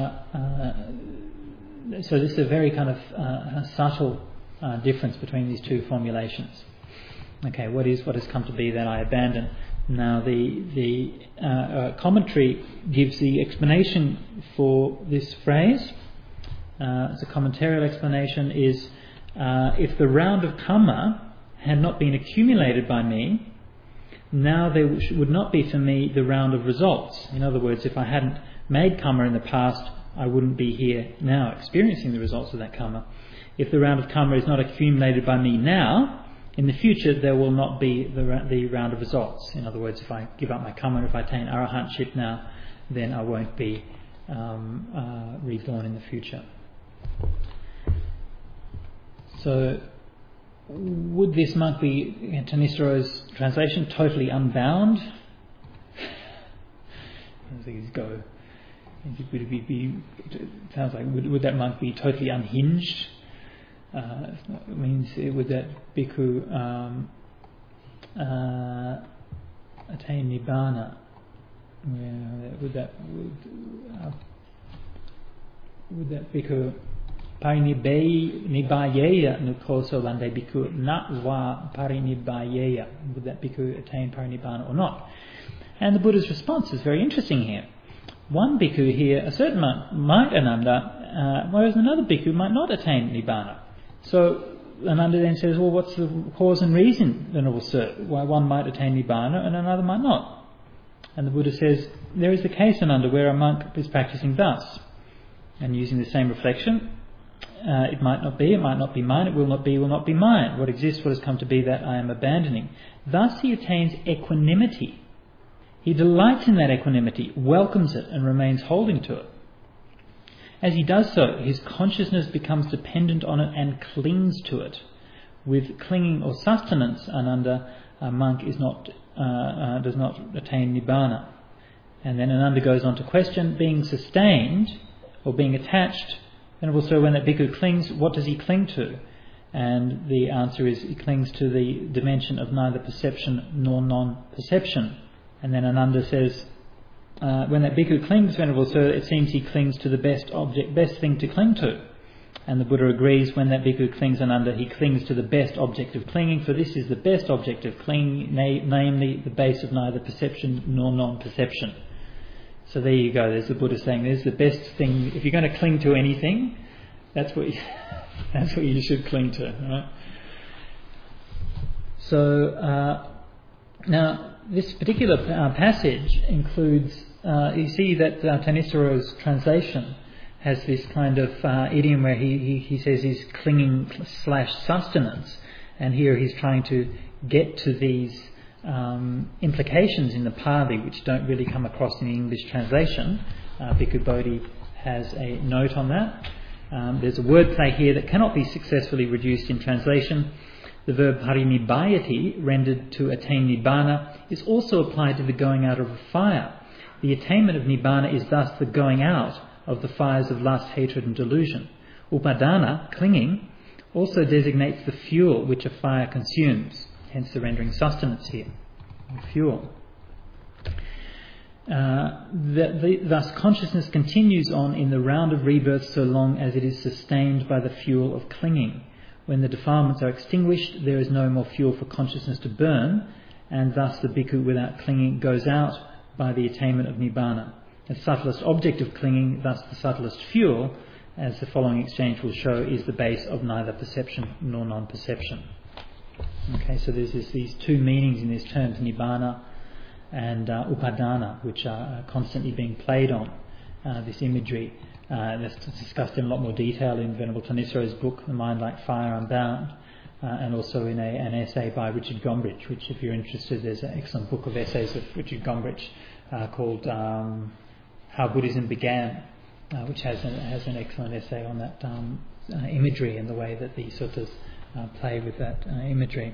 this is a very kind of subtle difference between these two formulations. Okay, what has come to be that I abandon? Now, the commentary gives the explanation for this phrase. As a commentarial explanation is, if the round of karma had not been accumulated by me, now there would not be for me the round of results. In other words, if I hadn't made karma in the past, I wouldn't be here now experiencing the results of that karma. If the round of karma is not accumulated by me now, in the future there will not be the round of results. In other words, if I give up my karma, if I attain arahantship now, then I won't be reborn in the future. So, would this monk be, in Thanissaro's translation, totally unbound? I think he's go. Would that monk be totally unhinged? means would that bhikkhu attain nibbana? Would that bhikkhu parinibbayeya nukoso lande bhikkhu na va parinibbayeya? Would that bhikkhu attain parinibbana or not? And the Buddha's response is very interesting here. One bhikkhu here, a certain monk might Ananda, whereas another bhikkhu might not attain nibbana. So Ananda then says, well, what's the cause and reason, Venerable Sir, why one might attain nibbana and another might not? And the Buddha says, there is the case, Ananda, where a monk is practicing thus, and using the same reflection, it might not be mine, it will not be mine. What exists, what has come to be, that I am abandoning. Thus he attains equanimity. He delights in that equanimity, welcomes it, and remains holding to it. As he does so, his consciousness becomes dependent on it and clings to it. With clinging or sustenance, Ananda, a monk does not attain nibbana. And then Ananda goes on to question, being sustained or being attached, and also when that bhikkhu clings, what does he cling to? And the answer is he clings to the dimension of neither perception nor non-perception. And then Ananda says, when that bhikkhu clings, Venerable Sir, it seems he clings to the best thing to cling to. And the Buddha agrees, when that bhikkhu clings, Ananda, he clings to the best object of clinging, for this is the best object of clinging, namely the base of neither perception nor non-perception. So there you go, there's the Buddha saying, there's the best thing, if you're going to cling to anything, that's what you should cling to, right? So, now, this particular passage includes, you see that Thanissaro's translation has this kind of idiom where he says he's clinging / sustenance, and here he's trying to get to these implications in the Pali which don't really come across in the English translation. Bhikkhu Bodhi has a note on that. There's a wordplay here that cannot be successfully reduced in translation. The verb parinibbayati, rendered to attain nibbana, is also applied to the going out of a fire. The attainment of nibbana is thus the going out of the fires of lust, hatred and delusion. Upadana, clinging, also designates the fuel which a fire consumes, hence the rendering sustenance here, fuel. Thus consciousness continues on in the round of rebirth so long as it is sustained by the fuel of clinging. When the defilements are extinguished, there is no more fuel for consciousness to burn, and thus the bhikkhu without clinging goes out by the attainment of nibbana. The subtlest object of clinging, thus the subtlest fuel, as the following exchange will show, is the base of neither perception nor non-perception. Okay, so there's these two meanings in these terms, nibbana and upadana, which are constantly being played on, this imagery. That's discussed in a lot more detail in Venerable Thanissaro's book, The Mind Like Fire Unbound, and also in an essay by Richard Gombrich, which, if you're interested, there's an excellent book of essays of Richard Gombrich called How Buddhism Began, which has an excellent essay on that imagery and the way that the suttas play with that imagery.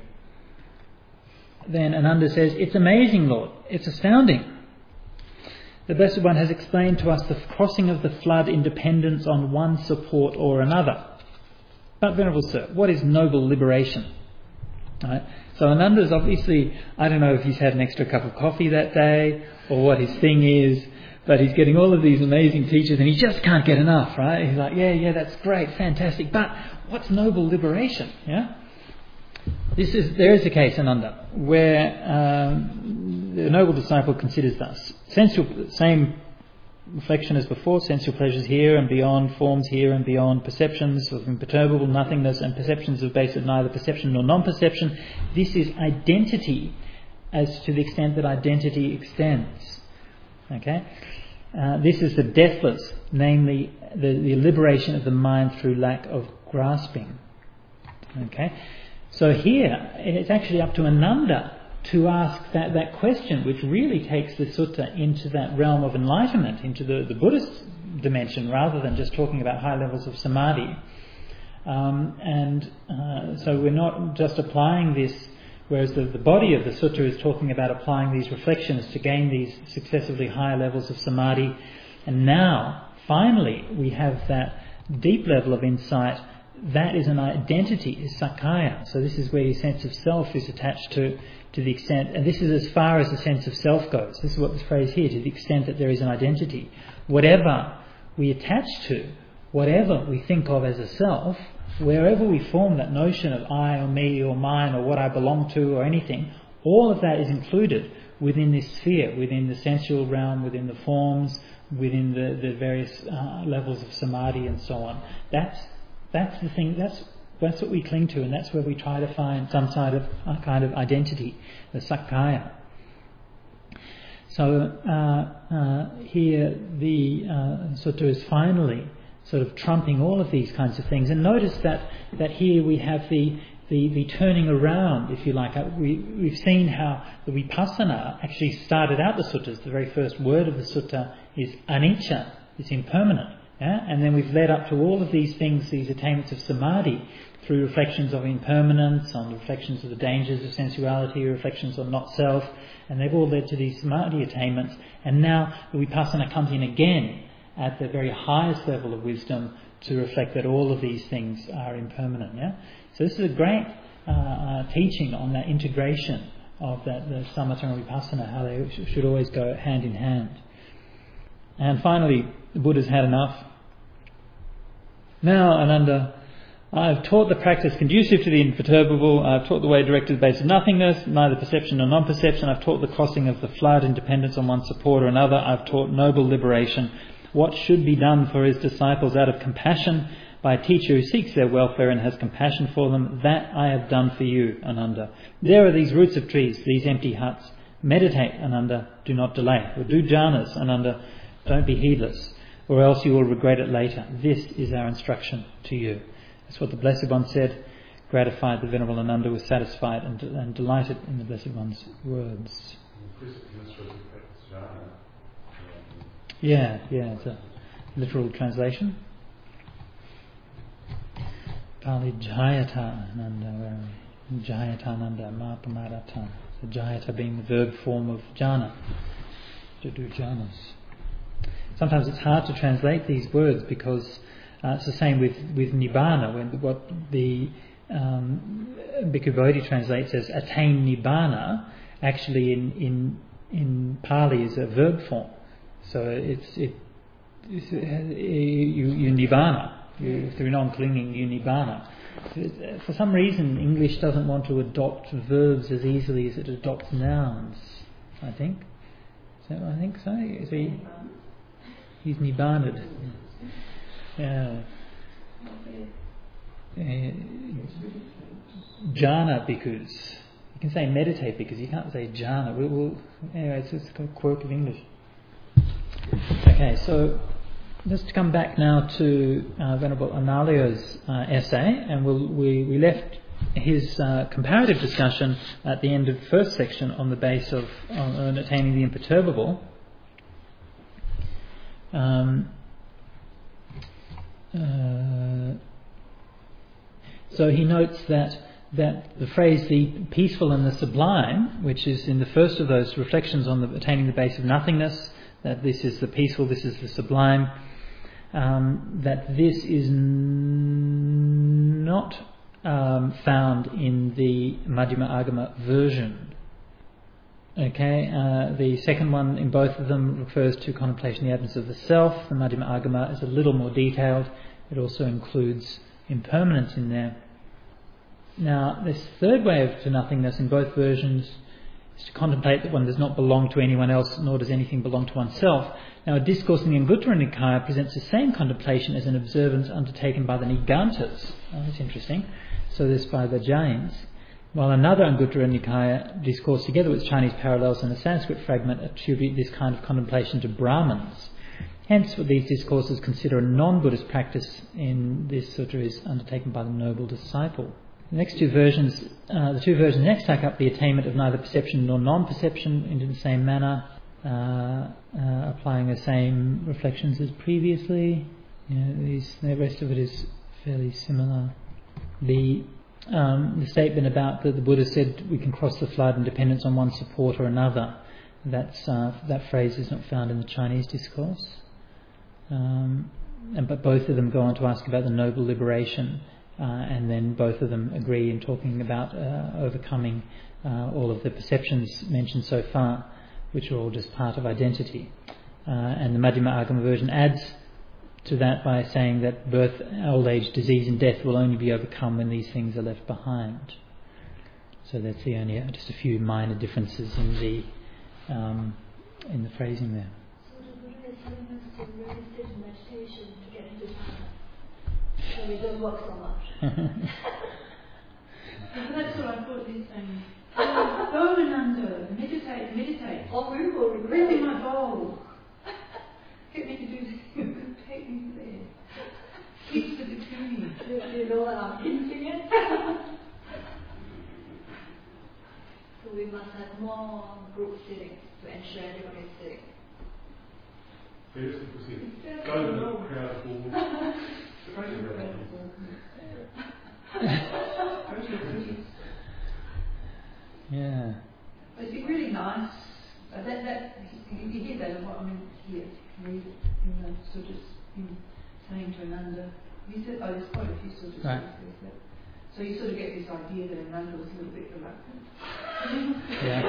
Then Ananda says, it's amazing, Lord, it's astounding. The Blessed One has explained to us the crossing of the flood in dependence on one support or another. But, Venerable Sir, what is noble liberation? Right? So Ananda's obviously, I don't know if he's had an extra cup of coffee that day or what his thing is, but he's getting all of these amazing teachers and he just can't get enough, right? He's like, yeah, that's great, fantastic, but what's noble liberation? Yeah? There is a case, Ananda, where the noble disciple considers thus: same reflection as before, sensual pleasures here and beyond, forms here and beyond, perceptions of imperturbable nothingness and perceptions of base of neither perception nor non-perception. This is identity as to the extent that identity extends. Okay? This is the deathless, namely the liberation of the mind through lack of grasping. Okay? So here, it's actually up to Ananda to ask that question, which really takes the sutta into that realm of enlightenment, into the Buddhist dimension, rather than just talking about high levels of samadhi. So we're not just applying this, whereas the body of the sutta is talking about applying these reflections to gain these successively higher levels of samadhi. And now, finally, we have that deep level of insight that is an identity, is Sakkaya. So this is where your sense of self is attached to the extent, and this is as far as the sense of self goes. This is what this phrase here, to the extent that there is an identity. Whatever we attach to, whatever we think of as a self, wherever we form that notion of I or me or mine or what I belong to or anything, all of that is included within this sphere, within the sensual realm, within the forms, within the various levels of samadhi and so on. That's the thing, that's what we cling to, and that's where we try to find some kind of identity, the Sakkaya. So here the sutta is finally sort of trumping all of these kinds of things. And notice that here we have the turning around, if you like. We've seen how the vipassana actually started out the suttas. The very first word of the sutta is anicca, it's impermanent. Yeah? And then we've led up to all of these things, these attainments of samadhi, through reflections of impermanence, on reflections of the dangers of sensuality, reflections on not self, and they've all led to these samadhi attainments. And now the vipassana comes in again at the very highest level of wisdom to reflect that all of these things are impermanent. Yeah? So this is a great teaching on that integration of the samatha and vipassana, how they should always go hand in hand. And finally, the Buddha's had enough. Now, Ananda, I have taught the practice conducive to the imperturbable. I have taught the way directed to the base of nothingness, neither perception nor non-perception. I have taught the crossing of the flood, independence on one support or another. I have taught noble liberation. What should be done for his disciples out of compassion by a teacher who seeks their welfare and has compassion for them, that I have done for you, Ananda. There are these roots of trees, these empty huts. Meditate, Ananda, do not delay. Or do jhanas, Ananda, don't be heedless, or else you will regret it later. This is our instruction to you. That's what the Blessed One said. Gratified, the Venerable Ananda was satisfied and delighted in the Blessed One's words. Yeah, it's a literal translation. Pali Jayata Ananda, Jayata Ananda, Mapamarata. So Jayata being the verb form of jhana, to do jhanas. Sometimes it's hard to translate these words because it's the same with Nibbana, when what the Bhikkhu Bodhi translates as attain Nibbana, actually in Pali is a verb form. So you Nibbana. Through non-clinging, you Nibbana. For some reason, English doesn't want to adopt verbs as easily as it adopts nouns, I think. I think so. He's Nibbaned. Yeah. Jhana bhikkhus. You can say meditate bhikkhus, you can't say jhana. Anyway, it's just a quirk of English. Okay, so let's come back now to Venerable Analayo's essay, and we left his comparative discussion at the end of the first section on the base of on attaining the imperturbable. So he notes that the phrase the peaceful and the sublime, which is in the first of those reflections on attaining the base of nothingness, that this is the peaceful, this is the sublime, that this is not found in the Madhyama Agama version. Okay, the second one in both of them refers to contemplation of the absence of the self. The Madhyama Agama is a little more detailed. It also includes impermanence in there. Now, this third way of to nothingness in both versions is to contemplate that one does not belong to anyone else, nor does anything belong to oneself. Now, a discourse in the Anguttara Nikaya presents the same contemplation as an observance undertaken by the Nigantas. Oh, that's interesting. So this by the Jains. While another Anguttara Nikaya discourse, together with Chinese parallels and a Sanskrit fragment, attribute this kind of contemplation to Brahmins. Hence, what these discourses consider a non-Buddhist practice in this sutta is undertaken by the noble disciple. The next two versions, next take up the attainment of neither perception nor non-perception in the same manner, applying the same reflections as previously. The rest of it is fairly similar. The statement about that the Buddha said we can cross the flood in dependence on one support or another, that phrase is not found in the Chinese discourse. But both of them go on to ask about the noble liberation and then both of them agree in talking about overcoming all of the perceptions mentioned so far, which are all just part of identity. And the Madhyama Agama version adds to that by saying that birth, old age, disease and death will only be overcome when these things are left behind. So that's the only, just a few minor differences in the phrasing there. So the Buddha is telling us to really sit in meditation to get into jhana, so we don't work so much. That's what I thought he's saying. Go and under, meditate. Or we will regret Bring it. my bowl. Get me to do this. Take me there. Teach the bikini. Do you know what I'm hinting at? So we must have more group sitting to ensure everybody is sitting. First, go to the crowd full. Yeah. But it'd be really nice. You hear that a lot. I mean, here, read it in the sutras, in saying to Ananda. He said, there's quite a few sutras right. that says that. So you sort of get this idea that Ananda was a little bit reluctant. Yeah.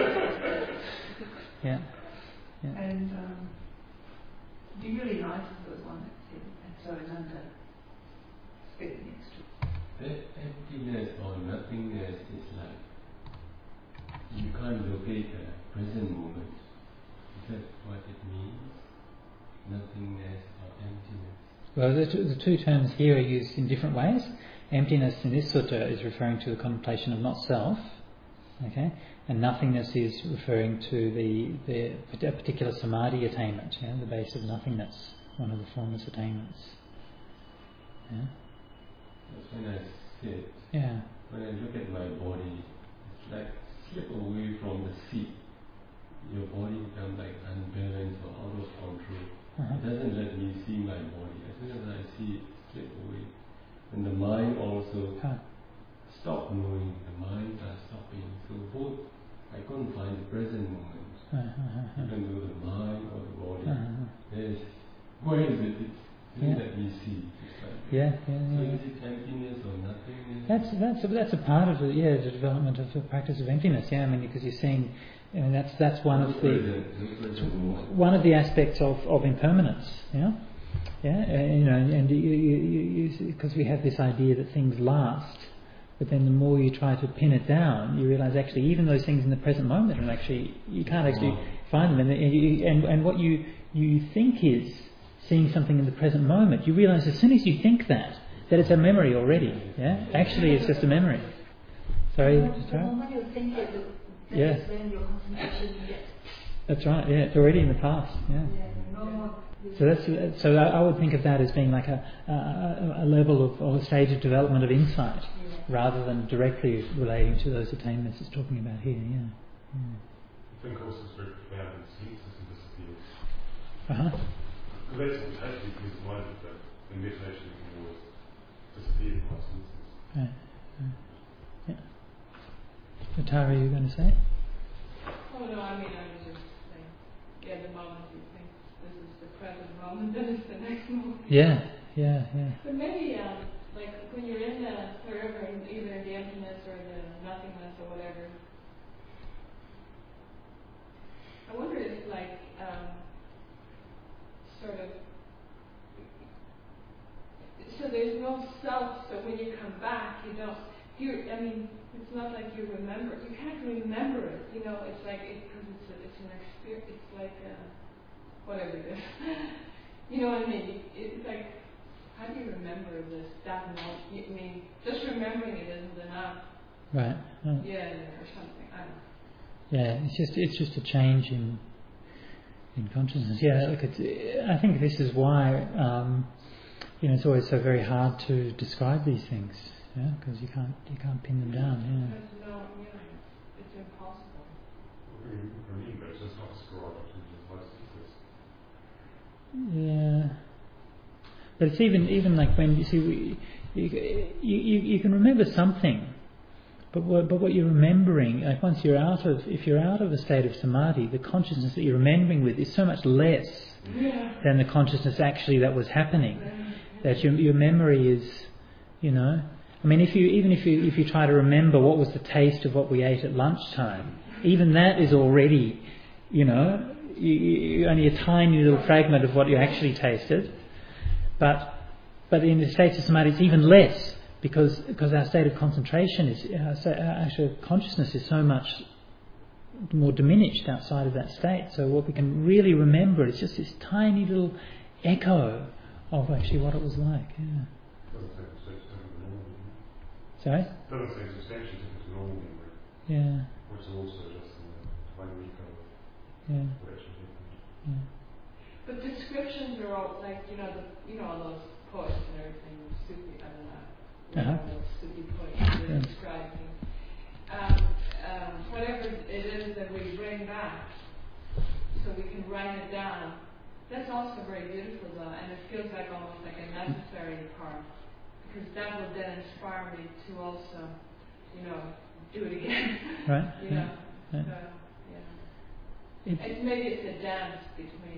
Yeah. And it'd be really nice if there was one that said, and so Ananda spent the next to it. That emptiness or nothingness is like you can't locate the present moment. Is that what it means? Nothingness or emptiness? Well, the two terms here are used in different ways. Emptiness in this sutta is referring to the contemplation of not self, okay, and nothingness is referring to the particular samadhi attainment, the base of nothingness, one of the formless attainments. Yeah. That's when I sit. Yeah. When I look at my body, it's like slip away from the seat. Your body becomes like unbalanced or out of control. It doesn't let me see my body. As soon as I see it, slip away. And the mind also stop knowing. The mind are stopping. So both, I couldn't find the present moment. Even though the mind or the body, where is it? It doesn't let me see. So is it emptiness or nothingness? That's a part of the development of the practice of emptiness. Yeah, I mean, because you're seeing, that's one of the aspects of impermanence. And because we have this idea that things last, but then the more you try to pin it down, you realise actually even those things in the present moment are actually, you can't actually find them, and what you think is seeing something in the present moment, you realise as soon as you think that it's a memory already. Yeah, actually it's just a memory. Sorry. The moment you think it, that's when your concentration gets. That's right. Yeah, it's already in the past. Yeah. So I would think of that as being like a level of, or a stage of development of insight, rather than directly relating to those attainments it's talking about here. Yeah. I think also it's very profound in senses and disappears. Because that's what actually gives the mind that the meditation can always disappear by senses. Right. Tara, you were going to say? Oh no, I mean, I was just saying, the moment you think this is the present moment, then it's the next moment. Yeah. But maybe, like when you're in wherever, either the emptiness or the nothingness or whatever, I wonder if like, sort of, so there's no self, so when you come back, it's not like you remember. You can't remember it. It's like because it's an experience. It's like whatever it is. You know what I mean? It's like, how do you remember that moment? I mean, just remembering it isn't enough. Right. Yeah, or something. I don't know. Yeah, it's just a change in consciousness. Yeah, look, I think this is why it's always so very hard to describe these things. Yeah, because you can't pin them down. Yeah. It's impossible. Remember, it's just not described in the most senses. Yeah, but it's even like when you see you can remember something, but what you're remembering, like once if you're out of a state of samadhi, the consciousness that you're remembering with is so much less than the consciousness actually that was happening, that your memory is You know, I mean, if you try to remember what was the taste of what we ate at lunchtime, even that is already, you know, only a tiny little fragment of what you actually tasted. But in the state of samadhi, it's even less because our state of concentration is our actual consciousness is so much more diminished outside of that state. So what we can really remember is just this tiny little echo of actually what it was like. Yeah. Sorry? Doesn't seem substantially different to normal memory. Yeah. Which is also just one week of what actually happened. Yeah. But descriptions are all like all those poets and everything. Sufi, I don't know. Sufi poets they describe things. Whatever it is that we bring back, so we can write it down. That's also very beautiful, though, and it feels like almost like a necessary part. Because that will then inspire me to also, do it again. Right. Yeah. Maybe it's a dance between,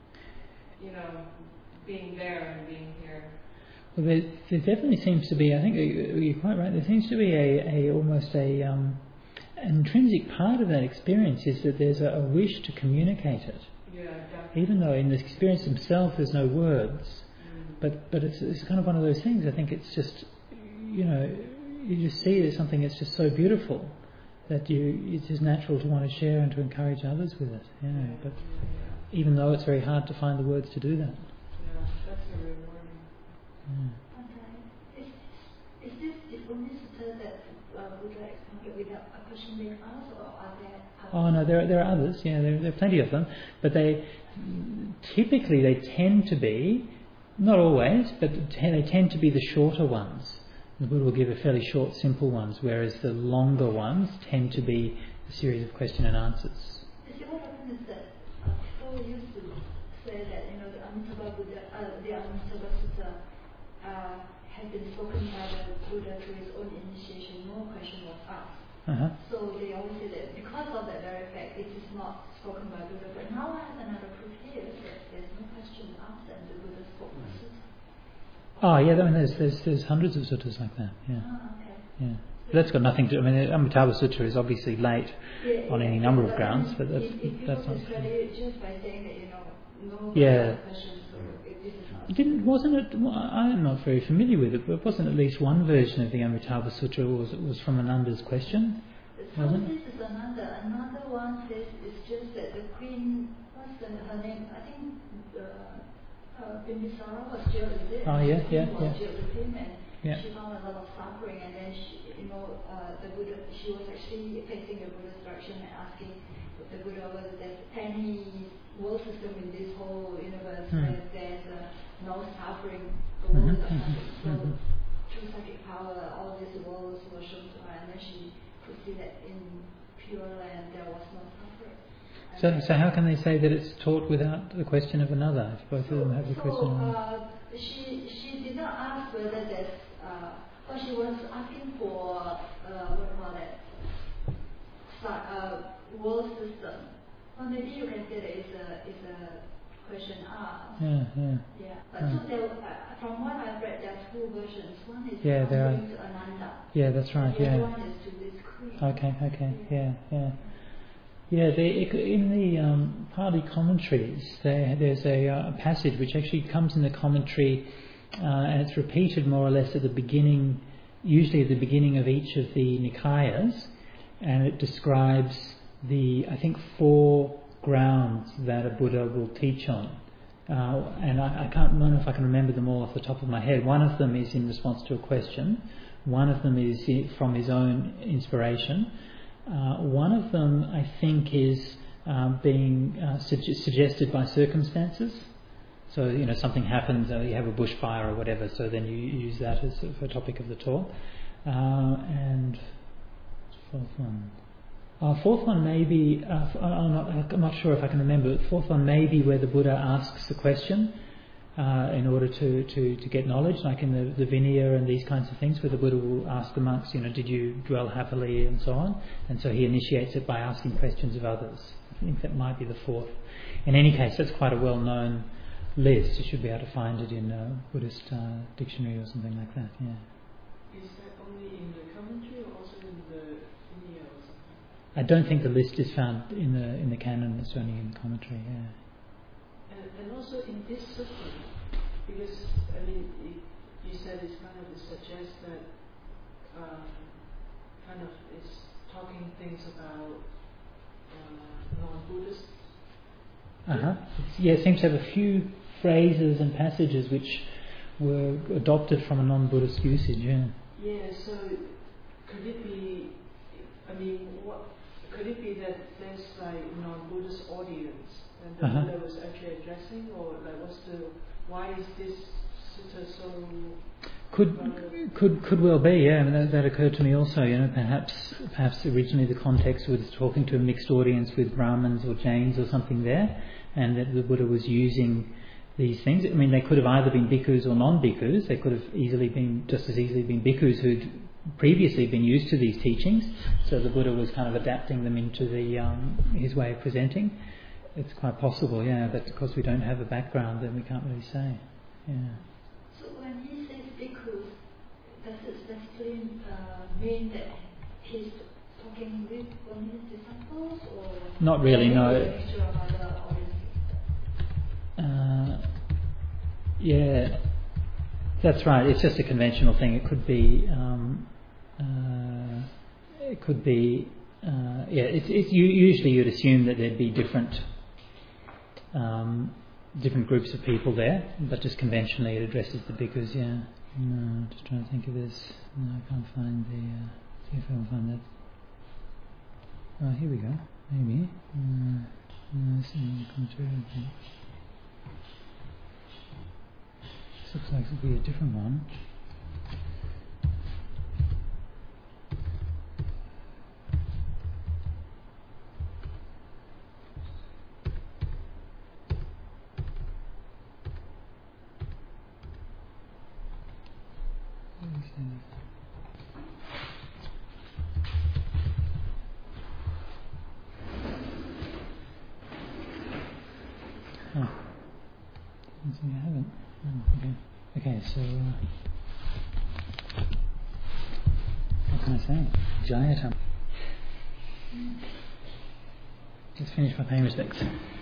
being there and being here. Well, there definitely seems to be. I think you're quite right. There seems to be almost an intrinsic part of that experience is that there's a wish to communicate it. Yeah, definitely. Even though in the experience itself there's no words. But it's kind of one of those things. I think it's just, you just see it as something that's just so beautiful that it's just natural to want to share and to encourage others with it. But even though it's very hard to find the words to do that. Yeah, that's very rewarding. Is this the only sutta that Buddha explained without a question being asked, or are there others? Oh no, there are others. Yeah, there are plenty of them. But they tend to be. Not always, but they tend to be the shorter ones. The Buddha will give a fairly short, simple ones, whereas the longer ones tend to be a series of question and answers. You see, what happens is that people used to say that the Amitabha Buddha, the Amitabha Sutta had been spoken by the Buddha to his own initiation. No question was asked. So they always say that because of that very fact, it is not spoken by Buddha. But now I have another proof here that there's no question asked and the Buddha spoke the sutta. Oh yeah, I mean there's hundreds of suttas like that. Yeah. Okay. Yeah. But that's got nothing to. I mean, Amitabha Sutta is obviously late on any number of grounds, but that's not. If just by saying that no questions, so this is not. Wasn't it? I'm not very familiar with it, but wasn't at least one version of the Amitabha Sutra was from Ananda's question? Some says it's Ananda. Another one says it's just that the queen. What's her name? I think Bimbisara was jailed with it. Oh yeah. Was jailed with him, and she found a lot of suffering, and then the Buddha. She was actually facing the Buddha's direction and asking the Buddha whether there's any world system in this whole universe where there's no suffering, the world is suffering. So through psychic power, all these worlds were shown to her, and then she could see that in Pure Land there was no suffering. So how can they say that it's taught without the question of another? If both of them have the question. She did not ask whether there's. Well, she was asking for world system. Well, maybe you can say that it's a question asked. Yeah. But so there, from what I've read, there are two versions. One is going to Ananda. Yeah, that's right. The other one is to this queen. Okay. Yeah, in the Pali commentaries, there's a passage which actually comes in the commentary, and it's repeated more or less at the beginning, usually at the beginning of each of the Nikayas, and it describes I think 4 grounds that a Buddha will teach on. And I don't know if I can remember them all off the top of my head. One of them is in response to a question. One of them is from his own inspiration. One of them, I think, is being suggested by circumstances. So, something happens, you have a bushfire or whatever, so then you use that as a topic of the talk. And fourth one may be, I'm not sure if I can remember, but fourth one may be where the Buddha asks the question in order to get knowledge, like in the Vinaya and these kinds of things, where the Buddha will ask the monks, did you dwell happily and so on, and so he initiates it by asking questions of others. I think that might be the fourth. In any case, that's quite a well-known list. You should be able to find it in a Buddhist dictionary or something like that. Yeah. Is that only in the commentary or also in the India or something? I don't think the list is found in the canon. It's only in commentary. Yeah. And also in this system, because I mean, you said it's kind of it suggests that kind of it's talking things about non-Buddhist. Yeah, it seems to have a few phrases and passages which were adopted from a non-Buddhist usage. Yeah. Yeah. So could it be? I mean, what could it be that there's like non-Buddhist audience and the Buddha was actually addressing, or like why is this sutta so? Could well be, yeah. I mean, that occurred to me also. You know, perhaps originally the context was talking to a mixed audience with Brahmins or Jains or something there, and that the Buddha was using these things. I mean, they could have either been bhikkhus or non-bhikkhus. They could have just as easily been bhikkhus who'd previously been used to these teachings. So the Buddha was kind of adapting them into his way of presenting. It's quite possible, yeah. But because we don't have a background, then we can't really say. Yeah. So when he says bhikkhus, does it specifically mean that he's talking with only his disciples, or not really? No. Yeah, that's right. It's just a conventional thing. It could be. Usually you'd assume that there'd be different groups of people there, but just conventionally it addresses the bhikkhus. Yeah. No, just trying to think of this. No, I can't find see if I can find that. Oh, here we go. Maybe. No, it's in the commentary. This looks like it'll be a different one. I haven't. Okay, so what can I say? Jayatam. Just finish my paying respects.